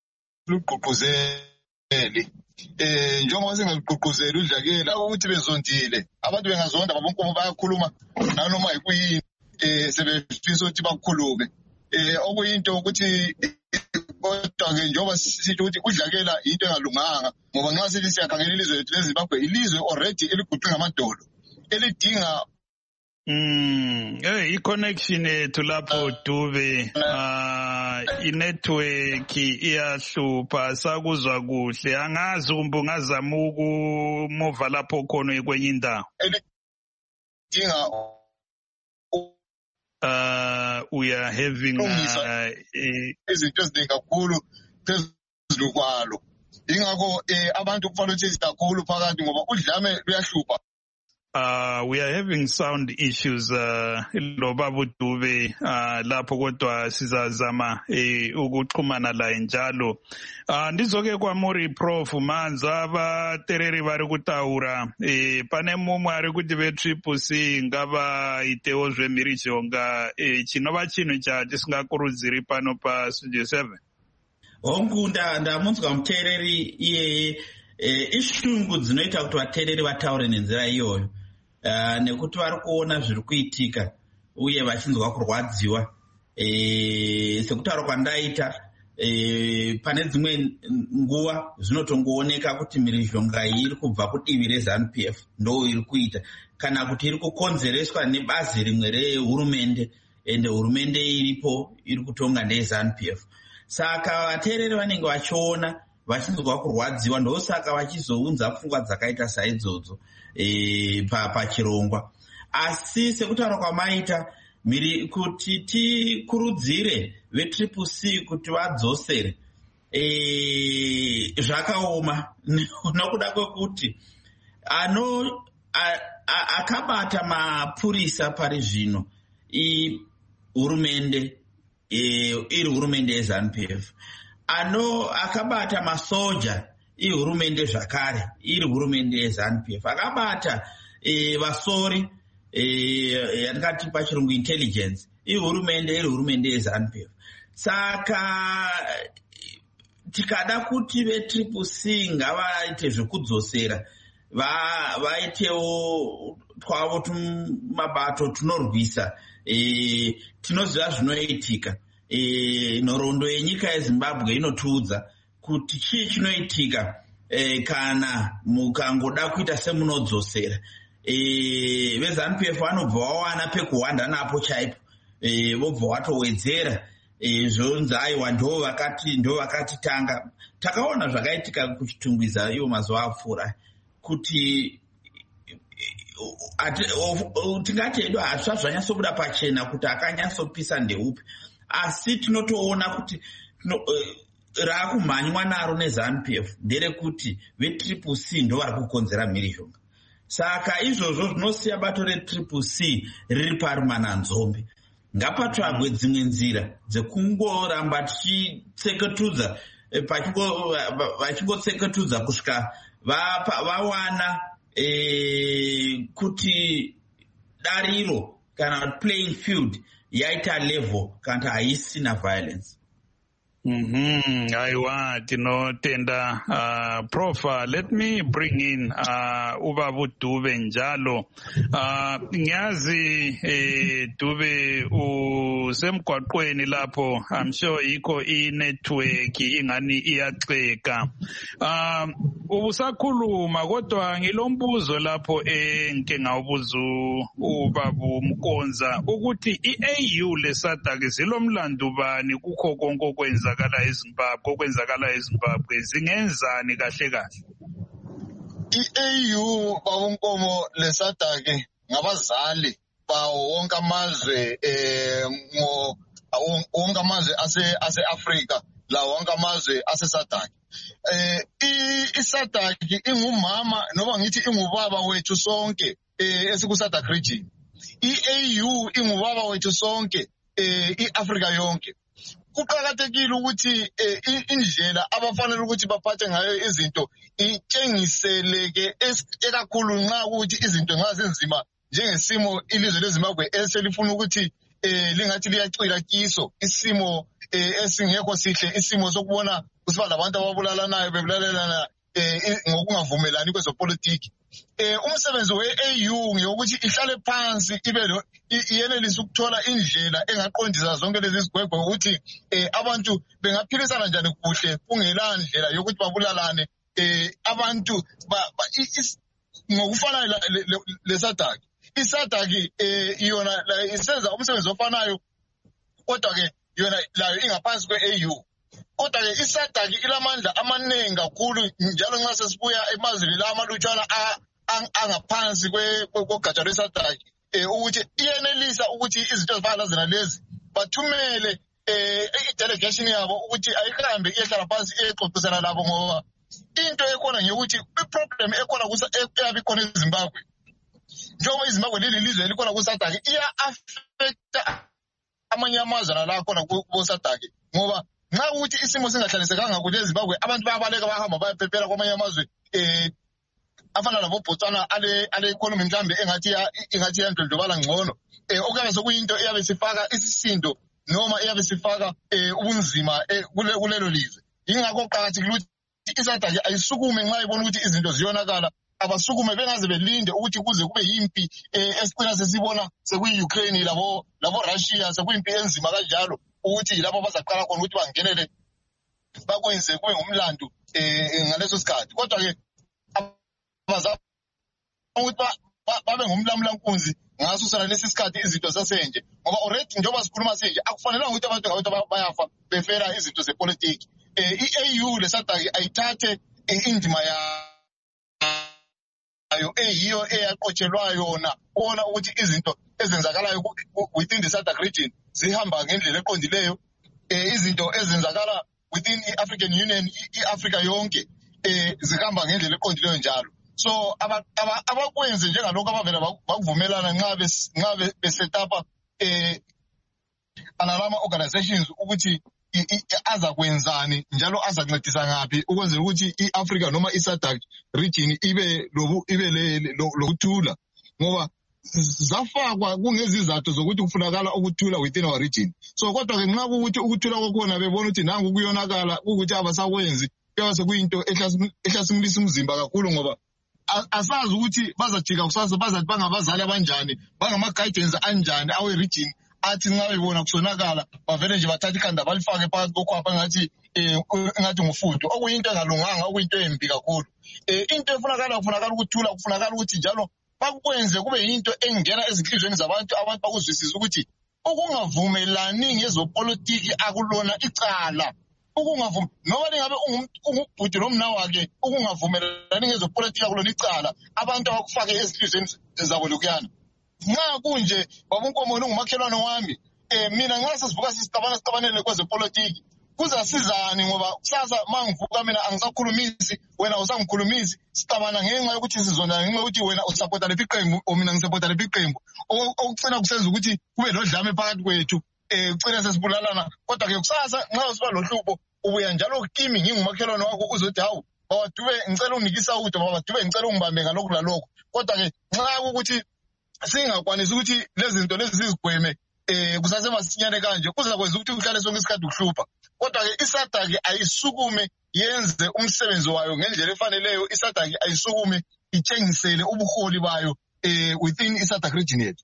luqhuquzeli eh njengoba singaqhuquzeli udlakela ukuthi bezondile abantu bengazonda babonkomo bayakhuluma nanoma ikuyini eh sebefisa ukuthi bakhulume eh okuyinto ukuthi kodwa ke njengoba sithi ukuthi udlakela into engalunganga ngoba nxa sithi siyakhangela ilizwe lethu leZimbabwe ilizwe already eliguqe ngamadolo elidinga Mm, eh i-connection ethu lapho Dube ah i-network iyahlupha sakuzwa kuhle angazi kumbe ungazama ukumuva lapho khona kwenye indawo. Elidinga uh we are having izinto eziningi kakhulu phezulu kwalo ingakho abantu kufanele ukuthi kakhulu phakathi ngoba udlame luyahlupha Uh, we are having sound issues uh lobabu Dube uh lapho kodwa sizazama eh ukuxhumana la njalo. Uh ndizoke kwa muri Prof Manza abatereri vari kutaura eh pane mumwe ari kuti ve Triple C ngava itewo zvemhirizhonga eh chinova chinhu chatisingakurudziri pano pa Studio seven. Hongu ndamunzwa mutereri iyeye ishungu dzinoita kuti vatereri vataure nenzira iyoyo. Uh, nekuti vari kuona zviri kuitika uye vachinzwa kurwadziwa e, sekutaura kwandaita e, pane dzimwe nguva zvinotongooneka kuti mhirizhonga iyi iri kubva kudivi reZANU P F ndo iri kuita kana kuti iri kukonzereswa nebazi rimwe rehurumende ende hurumende iripo iri kutonga neZANU P F. Saka vateereri vanenge vachiona vachinzwa kurwadziwa ndosaka vachizounza pfungwa dzakaita saidzodzo e, pachirongwa pa asi sekutaura kwamaita miri kuti tikurudzire veTriple C kuti vadzosere e, zvakaoma nokuda kwekuti ano a, a, akabata mapurisa pari zvino hurumende e, iri hurumende yeZANU P F ano akabata masoja ihurumende zvakare iri hurumende yeZANU P F akabata e, vasori e, yatingati pachirungu intelligence ihurumende iri hurumende yeZANU P F. Saka tikada kuti veTriple C ngavaite zvekudzosera vaitewo twavo tumabato tunorwisa e, tinoziva zvinoitika e, nhoroondo yenyika yeZimbabwe inotiudza kuti chii chinoitika e, kana mukangoda kuita semunodzosera e, veZANU P F vanobva vawana pekuhwanda napo chaipo e, vobva watowedzera e, zvonzi aiwa ndo vakati ndo vakatitanga. Takaona zvakaitika kuchitungwiza iwo mazuva apfuura kuti tingati edu hazva zvanyatsobuda pachena kuti akanyatsopisa ndeupi, asi tinotoona kuti no, uh, raakumhanywa naro neZANU P F nderekuti veTriple C ndo vari kukonzera mhirizhonga. Saka izvozvo zvinosiya bato reTriple C riri parumananzombe. Ngapatsvagwe dzimwe nzira dzekungoramba tichitseketudza vachingotseketudza kusvika vawana e, kuti dariro kana playing field yaita level kana haisina violence. Mm-hmm. Aiwa, tinotenda uh, Prof, uh, let me bring in uh, Ubabu Dube njalo. Uh, ngiyazi eh, Dube usemgwaqweni lapho, I'm sure iko i-network ingani iyaxeka. Uh, ubusakhuluma kodwa ngilombuzo lapho enke ngawubuzu Ubabu Mkonza ukuthi i-A U leSADC zilomlandu bani kukho konke okwenza kwenzakala eZimbabwe okwenzakala eZimbabwe zingenzani kahle kahle? I-A U babonkomo leSADC ngabazali bawo wonke amazwe eh ngo wonke amazwe ase ase Africa la wonke amazwe ase SADC. Eh iSADC ingumama noma ngithi ingubaba wethu sonke eh esikuSADC region. I-A U ingubaba wethu sonke eh iAfrica yonke. Kuqakathekile ukuthi indlela abafanele ukuthi baphathe ngayo izinto itshengiseleke ekakhulu nxa ukuthi izinto ngazenzima njengesimo ilizwe leZimbabwe eselifuna ukuthi lingathi liyacwila kiso isimo esingekho sihle, isimo sokubona kusiba labantu ababulalanayo bebulalana ngokungavumelani kwezopolitiki. Eh umsebenzi we-A U ngiyokuthi ihlale phansi ibe lo iyenelisa ukuthola indlela engaqondisa zonke lezi zigwegwe ukuthi eh abantu bengaphilisana njani kuhle kungela ndlela yokuthi babulalane eh abantu ngokufana leSADC. iSADC eh yona isenza umsebenzi ofanayo kodwa ke yona layo ingaphansi kwe-A U. Kodwa ke iSADC ilamandla amaningi kakhulu njalo nxa sesibuya emazweni la amalutshwana angaphansi kwegatsha leSADC eh ukuthi iyenelisa ukuthi izinto ezifana zena lezi bathumele eh i-delegation yabo ukuthi ayihambe iyehlala phansi exoxisana labo, ngoba into ekhona ngekuthi i-problem ekhona kusa eyabi khona eZimbabwe njengoba iZimbabwe leli lizwe elikhona kuSADC iya-affecta amanye amazwe nala khona kuSADC ngoba nxa ukuthi isimo singahlalisekanga kuthi eZimbabwe abantu bayabaleka bahamba bayaphephela kwamanye amazwe eh afana labo Botswana ale ale economy mhlambe engathi engathi yandlondlobala ngcono eh okuyabe sokuyinto eyabe sifaka isisindo noma eyabe sifaka eh ubunzima kule kulelo lizwe ingakho qhakathekile ukuthi iSADC ayisukume nxa ibona ukuthi izinto ziyonakala abasukume bengaze belinde ukuthi kuze kube yimpi esicina sesibona sekuyi-Ukraine labo labo Russia sekuyimpi enzima kanjalo ukuthi lapho bazaqala khona ukuthi bangenele bakwenze kube ngumlando eh ngaleso sikhathi kodwa ke abazama ukuthi babe ngumlamulankunzi ngaso sona lesi sikhathi izinto zasenje ngoba already njengoba sikhuluma senje akufanelanga ukuthi abantu ngabantu bayafa befera izinto zepolitiki eh i-A U leSADC ayithathe indima ya ayo eyiyo eyaqotshelwa yona ona ukuthi izinto ezenzakalayo within the SADC region zihamba ngendlela eqondileyo eh izinto ezenzakala within i-African Union i-Africa yonke eh zihamba ngendlela eqondileyo njalo so abakwenze njengalokho abavela bakuvumelana nxa nxa besetapa eh analama organizations ukuthi aza kwenzani njalo aza kuncedisa ngapi ukwenzela ukuthi iAfrica noma iSADC region ibe lobu ibe lokuthula ngoba zafakwa kungezizathu zokuthi kufunakala ukuthula within our region so kodwa ke nxa ukuthi ukuthula kwakhona bebona ukuthi nangu kuyonakala ukuthi abasakwenzi kuyase kuyinto ehlasimulisa umzimba kakhulu ngoba asazi ukuthi bazajika kusasa bazathi bangabazali abanjani bangama guidance anjani awe region athi nxa bebona kusonakala bavele nje bathatha ikhanda balifake phakathi kokhwapha ngathi eh ngathi ngufudo okuyinto engalunganga okuyinto embi kakhulu eh into efunakala kufunakala ukuthula kufunakala ukuthi njalo bakwenze kube yinto engena ezinhlizweni zabantu abantu bakuzwisisa ukuthi ukungavumelani ngezopolitiki akulona icala ukungavuma noma lingabe ungubhuti nomna wakhe ukungavumelani ngezopolitiki akulona icala abantu abakufake ezinhlizweni zabo lokuyana nxa kunje babunkomo ungumakhelwane wami eh mina nxa sesivuka sisicabana sicabanele kwezepolitiki kuzasizani ngoba kusasa mangivuka mina angisakhulumisi wena usangikhulumisi sicabana ngenxa yokuthi sizona ngenxa yokuthi wena usupporta lepiqembu o mina ngisupporta lepiqembu okucina kusenza ukuthi kube lodlame phakathi kwethu eh ugcina sesibulalana kodwa ke kusasa nxa usiba lohlubo ubuya njalo kimi ngingumakhelwane wakho uzothi hawu baba dube ngicela unikisa ukuthi baba dube ngicela ungibambe ngalokho lalokho kodwa ke nxa ukuthi singakwanisa ukuthi lezi zinto lezi zizigweme eh kusase masinyane kanje kuzakwenza ukuthi uhlale sonke isikhathi ukuhlupha kodwa ke iSADC ayisukume yenze umsebenzi wayo ngendlela efaneleyo iSADC ayisukume itshengisele ubuholi bayo eh within iSADC region yethu.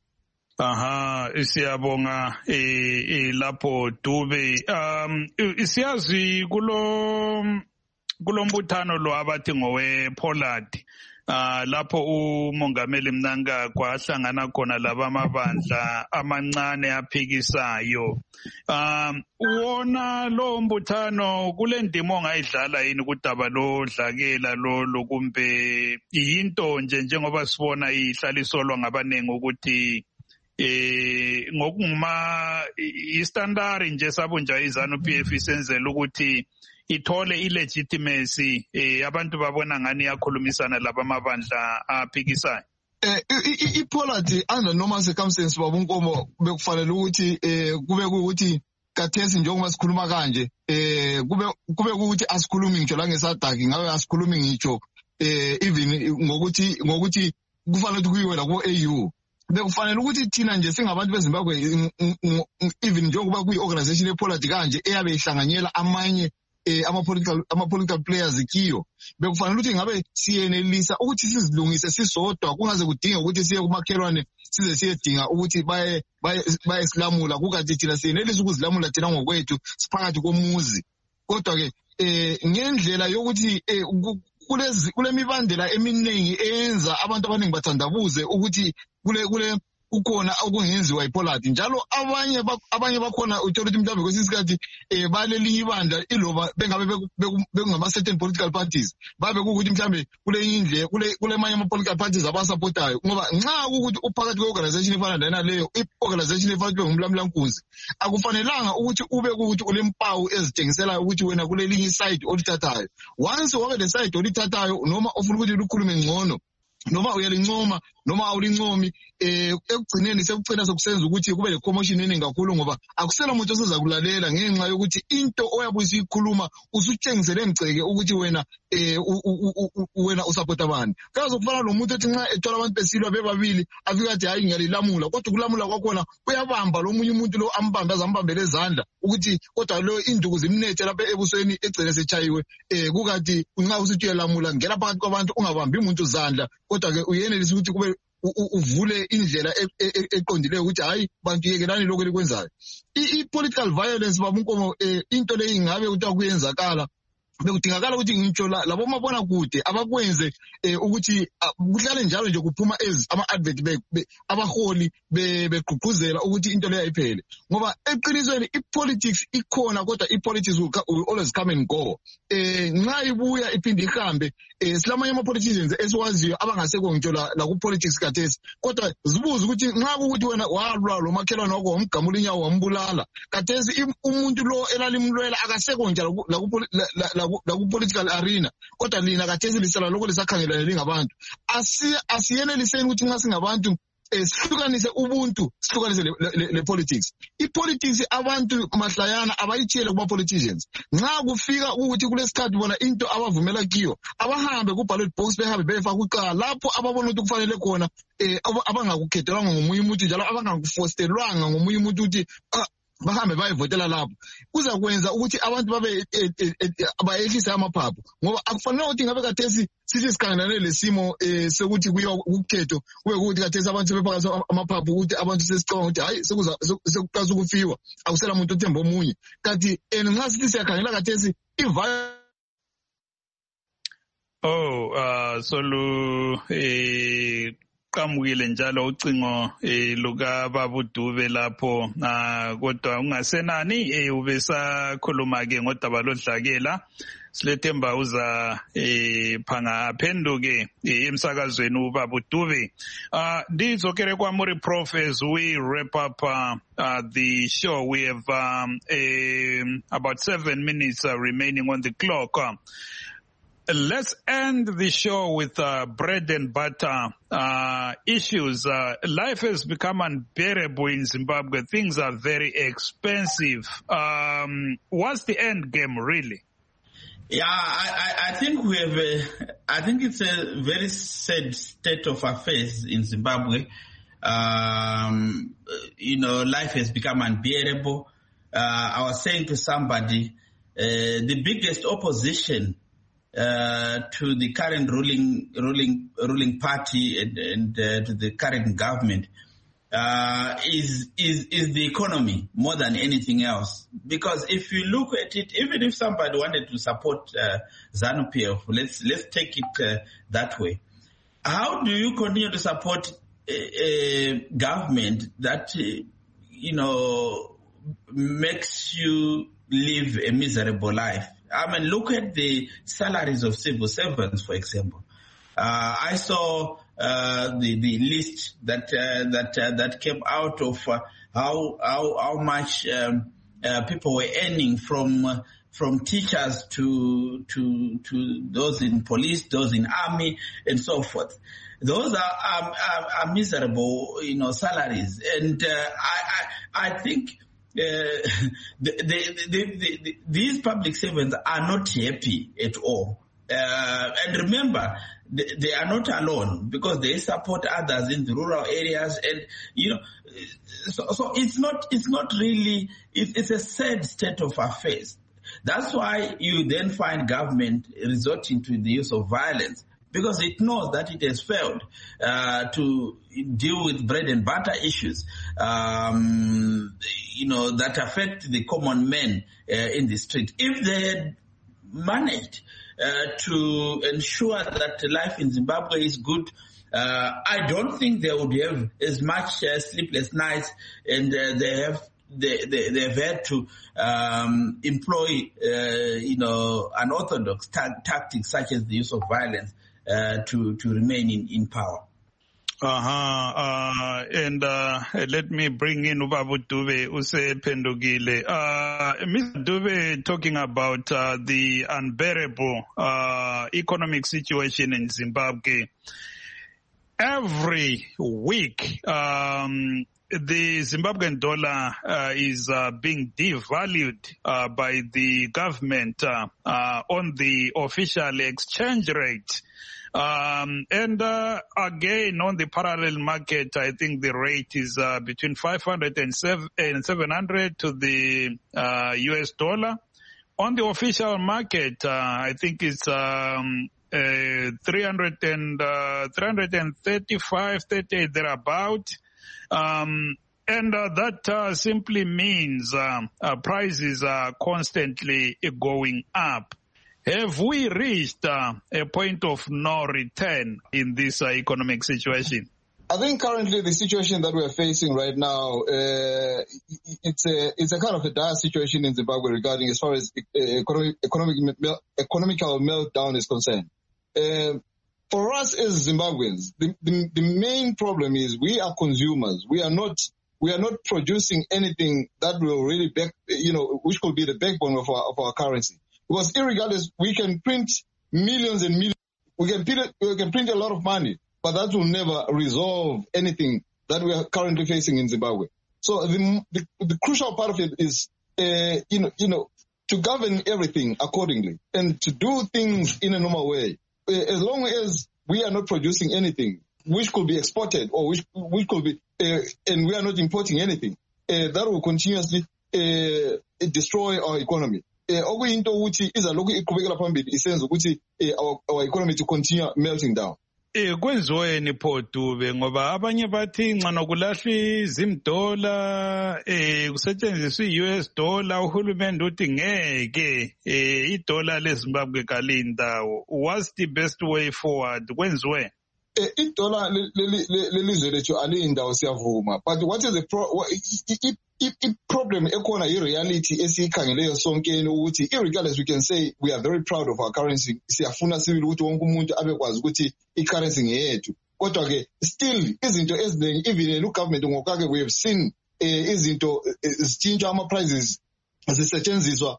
Aha, siyabonga eh lapho Dube um siyazi kulo kulombuthano lo abathi ngowe Pollard Uh, lapho umongameli Mnangagwa ahlangana khona laba amabandla amancane aphikisayo um wona lo mbuthano kule ndimo ongayidlala yini kudaba lo dlakela lo lokumbe yinto nje njengoba sibona ihlalisolwa ngabanengi ukuthi eh ngokunguma istandard nje sabunja izanu P F isenzela ukuthi ithole ilegitimacy eh abantu babona ngani yakhulumisana laba amabandla aphikisayo eh iPollard under normal circumstances babunkomo bekufanele ukuthi eh kube ukuthi kathesi njengoba sikhuluma kanje eh kube kube ukuthi asikhulumi ngitsho la ngeSADC ngabe asikhulumi ngitsho eh even ngokuthi ngokuthi kufanele ukuthi kuyiwe la ku A U bekufanele ukuthi thina nje singabantu beZimbabwe even njengoba kuyi-organization yePollard kanje eyabe ihlanganyela amanye eh ama political ama political players kiyo bekufanele ukuthi ngabe siyenelisa ukuthi sizilungise sisodwa kungaze kudinga ukuthi siye kumakhelwane size siyedinga ukuthi baye baye silamula kukathi thina siyenelisa ukuzilamula thina ngokwethu siphakathi komuzi kodwa ke eh ngendlela yokuthi kulezi kulemibandela eminingi eyenza abantu abaningi bathandabuze ukuthi kule kule ukhona okungenziwa iPollard njalo abanye abanye bakhona authority mhlawumbe kwesisikhathi eh balelinye ibandla iloba bengabe bekungama certain political parties babe ukuthi mhlawumbe kule indle kule kule manye ama political parties abasupportayo ngoba nxa ukuthi uphakathi kweorganization efana lena leyo iorganization efana ngumlamulankunzi akufanelanga ukuthi ube ukuthi ulempawu ezitshengisela ukuthi wena kule linye side olithathayo once wabe le side olithathayo noma ofuna ukuthi lukhulume ngcono noma uyalincoma noma awulincomi eh ekugcineni sekugcina sokusenza ukuthi kube le commotion eningi kakhulu ngoba akusela umuntu oseza kulalela ngenxa yokuthi into oyabe usikhuluma usutshengisele ngceke ukuthi wena eh wena usupport abantu kaze kufana lo muntu ethi nxa ethola abantu besilwa bebabili afika athi hayi ngiyalilamula kodwa kulamula kwakhona uyabamba lo munye umuntu lo ambambe azambambele ezandla ukuthi kodwa lo induku zimnethe lapha ebusweni egcine sechayiwe eh kukathi nxa usithi uyalamula ngela phakathi kwabantu ungabambi umuntu izandla kodwa ke uyenelisa ukuthi kube uvule indlela eqondileyo ukuthi hayi bantu yekelani lokho elikwenzayo i-political violence babunkomo into leyi ngabe ukuthi akuyenzakala bekudingakala ukuthi ngitsho labo mabona kude abakwenze ukuthi kuhlale njalo nje kuphuma ezi ama-advert abaholi begqugquzela ukuthi into leyo ayiphele ngoba eqinisweni i-politics ikhona kodwa i-politics will always come and go eh nxa ibuya iphinde ihambe eh silamanye ama-politicians esiwaziyo abangasekho ngitsho laku-politics kathesi kodwa zibuze ukuthi nxa kukuthi wena walwa lo makhelwane wakho wamgamula inyawo wambulala kathesi umuntu lo elalimlwela akasekho nje laku-political arena kodwa lina kathesi lisala lokho lisakhangelane lingabantu asiyeneliseni ukuthi nxa singabantu sihlukanise ubuntu sihlukanise le politics i-politics abantu mahlayana abayithiyele kuma-politicians nxa kufika ukuthi kulesikhathi bona into abavumela kiyo abahambe ku-ballot box behambe befaka uqala lapho ababona ukuthi kufanele khona um abangakukhethelwanga ngomunye umuntu njalo abangakufostelwanga ngomunye umuntu ukuthi bahambe bayivotela lapho kuzakwenza ukuthi abantu babe bayehlisa amaphaphu ngoba akufanele ukuthi ngabe kathesi sithi sikhangelane lesimo sekuthi kuyiwa ukukhetho kube ukuthi kathesi abantu sebephakaza amaphaphu ukuthi abantu sesicabanga ukuthi hayi sekuqasa ukufiwa akusela muntu othemba omunye kanti nxa sithi siyakhangela kathesi iva oh uh solu eh qamukile njalo ucingo eh luka babudube lapho kodwa ungasenani eh ubesakhuluma ke ngodaba lodlakela silethemba uza eh phanga phenduke emsakazweni ubabudube uh ndizokere kwa muri prof as we wrap up uh, uh, the show. We have um, a, about seven minutes uh, remaining on the clock. uh, Let's end the show with uh, bread and butter uh, issues. Uh, life has become unbearable in Zimbabwe. Things are very expensive. Um, what's the end game, really? Yeah, I, I think we have. A, I think it's a very sad state of affairs in Zimbabwe. Um, you know, life has become unbearable. Uh, I was saying to somebody, uh, the biggest opposition Uh, to the current ruling ruling ruling party and, and uh, to the current government uh, is is is the economy more than anything else. Because if you look at it, even if somebody wanted to support uh, ZANU-P F, let's let's take it uh, that way. How do you continue to support a, a government that uh, you know makes you live a miserable life? I mean, look at the salaries of civil servants, for example. Uh, I saw uh, the the list that uh, that uh, that came out of uh, how how how much um, uh, people were earning from uh, from teachers to to to those in police, those in army, and so forth. Those are are, are, are miserable, you know, salaries, and uh, I, I I think. Uh, the, the, the, the, the, these public servants are not happy at all. Uh, and remember, they, they are not alone because they support others in the rural areas, and you know, so, so it's not it's not really it's, it's a sad state of affairs. That's why you then find government resorting to the use of violence, because it knows that it has failed uh, to deal with bread and butter issues, um, you know, that affect the common men uh, in the street. If they had managed uh, to ensure that life in Zimbabwe is good, uh, I don't think they would have as much uh, sleepless nights, and uh, they have They, they, they've had to um, employ, uh, you know, unorthodox ta- tactics such as the use of violence uh, to, to remain in, in power. Uh-huh. Uh, and uh, let me bring in Ubabu Dube, Use Pendugile. Uh, Mister Dube talking about uh, the unbearable uh, economic situation in Zimbabwe. every week, um, the Zimbabwean dollar uh, is uh, being devalued uh, by the government uh, uh, on the official exchange rate. Um, and uh, again, on the parallel market, I think the rate is uh, between five hundred and seven hundred to the uh, U S dollar. On the official market, uh, I think it's um, uh, three hundred and uh, three thirty-five, thirty-eight thereabout. Um, and uh, that uh, simply means uh, uh, prices are constantly going up. Have we reached uh, a point of no return in this uh, economic situation? I think currently the situation that we're facing right now, uh, it's a it's a kind of a dire situation in Zimbabwe regarding as far as economic, economic economical meltdown is concerned. Uh, for us as Zimbabweans, the, the the main problem is we are consumers. We are not we are not producing anything that will really back, you know, which could be the backbone of our of our currency. Because irregardless, we can print millions and millions. We can print, we can print a lot of money, but that will never resolve anything that we are currently facing in Zimbabwe. So the the, the crucial part of it is, uh, you know, you know, to govern everything accordingly and to do things in a normal way. Uh, as long as we are not producing anything which could be exported or which which could be, uh, and we are not importing anything, uh, that will continuously uh, destroy our economy. Okuyinto ukuthi izalokhu iqhubekela phambili isenza ukuthi our our economy to continue melting down. Eh kwenziweni pho Dube ngoba abanye bathi nxa nokulahlwa izimdola eh kusetshenziswa i-U S dollar uhulumende uthi ngeke eh idola leZimbabwe kalindawo. What's the best way forward? Kwenziweni? Eh idola lelizwe lethu alindawo siyavuma, but what is the pro i-problem ekhona i-reality esiyikhangeleyo sonkeni ukuthi irregardless we can say we are very proud of our currency, siyafuna sibili ukuthi wonke umuntu abekwazi ukuthi i-currency ngeyethu, kodwa ke still izinto eziningi even u-government ngokake we have seen izinto zitshintsha ama-prices zisetshenziswa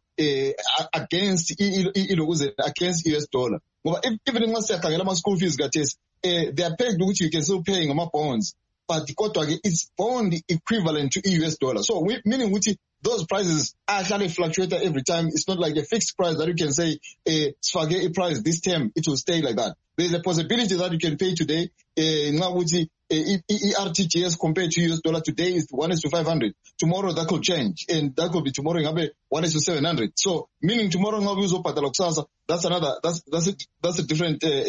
against ilokuze against U S dollar ngoba even nxa siyakhangela ama-school fees kathesi they are pegged ukuthi you can still pay ngama-bonds, but it's bond equivalent to U S dollar. So we, meaning which those prices actually fluctuate every time. It's not like a fixed price that you can say, a spaghetti price this term, it will stay like that. There's a possibility that you can pay today, now with the E R T G S compared to U S dollar today is one is to five hundred. Tomorrow that could change, and that could be tomorrow one is to seven hundred. So meaning tomorrow that's another, that's that's a, that's a different uh,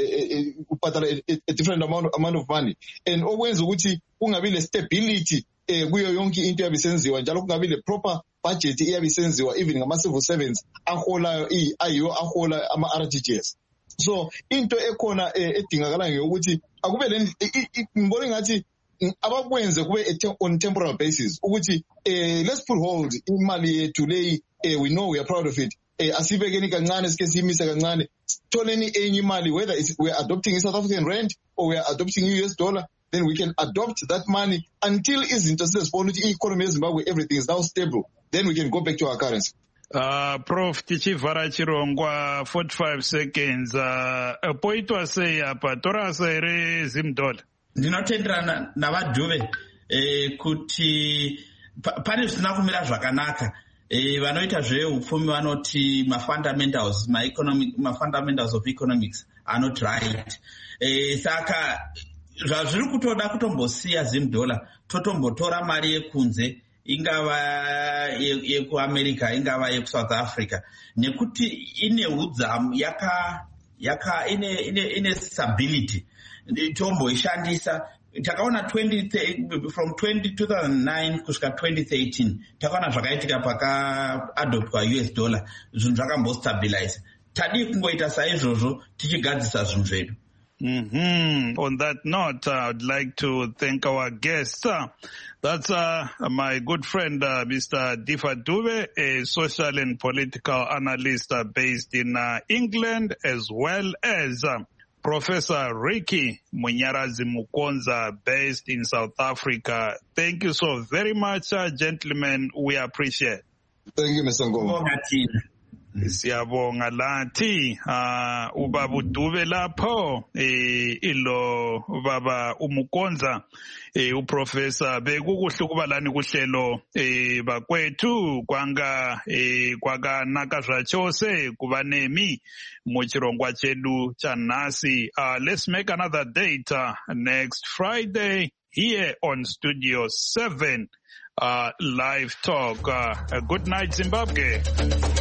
a, a, a different amount amount of money. And always ukuthi kungabile stability kuyo yonke into yabisenziwa njalo kungabile proper budget iyabisenziwa even ngama civil servants ahola ayo ahola ama R T G S. So into ekhona edingakala ngeyokuthi akube le ngibona ngathi abakwenze kube on temporal basis ukuthi let's put hold imali yethu leyi we know we are proud of it asibekeni kancane sike simise kancane tholeni enye imali whether we are adopting a South African rand or we are adopting U S dollar, then we can adopt that money until izinto sezibona ukuthi i-economy yeZimbabwe everything is now stable, then we can go back to our currency. Uh, Prof Tichivara Chirongwa, forty-five seconds. Uh, poitwa say apa tora sere zimdola. Ndinotenderana navadhuve eh, kuti pane zvisina kumira zvakanaka. Eh, vanoita zveupfumi vanoti ma-fundamentals, ma-economic, ma-fundamentals of economics are not right. Eh, saka zvazviri kutoda kutombosiya zimdola totombotora mari yekunze ingava yekuAmerica ingava yekusouth Africa nekuti ine udzamu yaka yaka ine ine ine stability tomboishandisa. Takaona from two thousand nine kusvika twenty thirteen takaona zvakaitika paka adoptwa U S dollar zvinhu zvakambostabilize. Tadi kungoita saizvozvo tichigadzisa zvinhu zvedu. Mm-hmm. On that note, uh, I'd like to thank our guests. Uh, that's uh, my good friend, uh, Mister Difa Dube, a social and political analyst uh, based in uh, England, as well as uh, Professor Ricky Munyarazi Mukonza, based in South Africa. Thank you so very much, uh, gentlemen. We appreciate it. Thank you, Mister Ngoma. Siyabonga lathi uh, ubaba uDube lapho eh ilo baba umukonza eh uprofessor bekukuhle ukuba lani kuhlelo eh bakwethu kwanga eh kwaka nakazvachose kubanemi muchirongwa chedu chanasi. Uh, let's make another date uh, next Friday here on Studio seven uh, Live Talk. Uh, good night, Zimbabwe.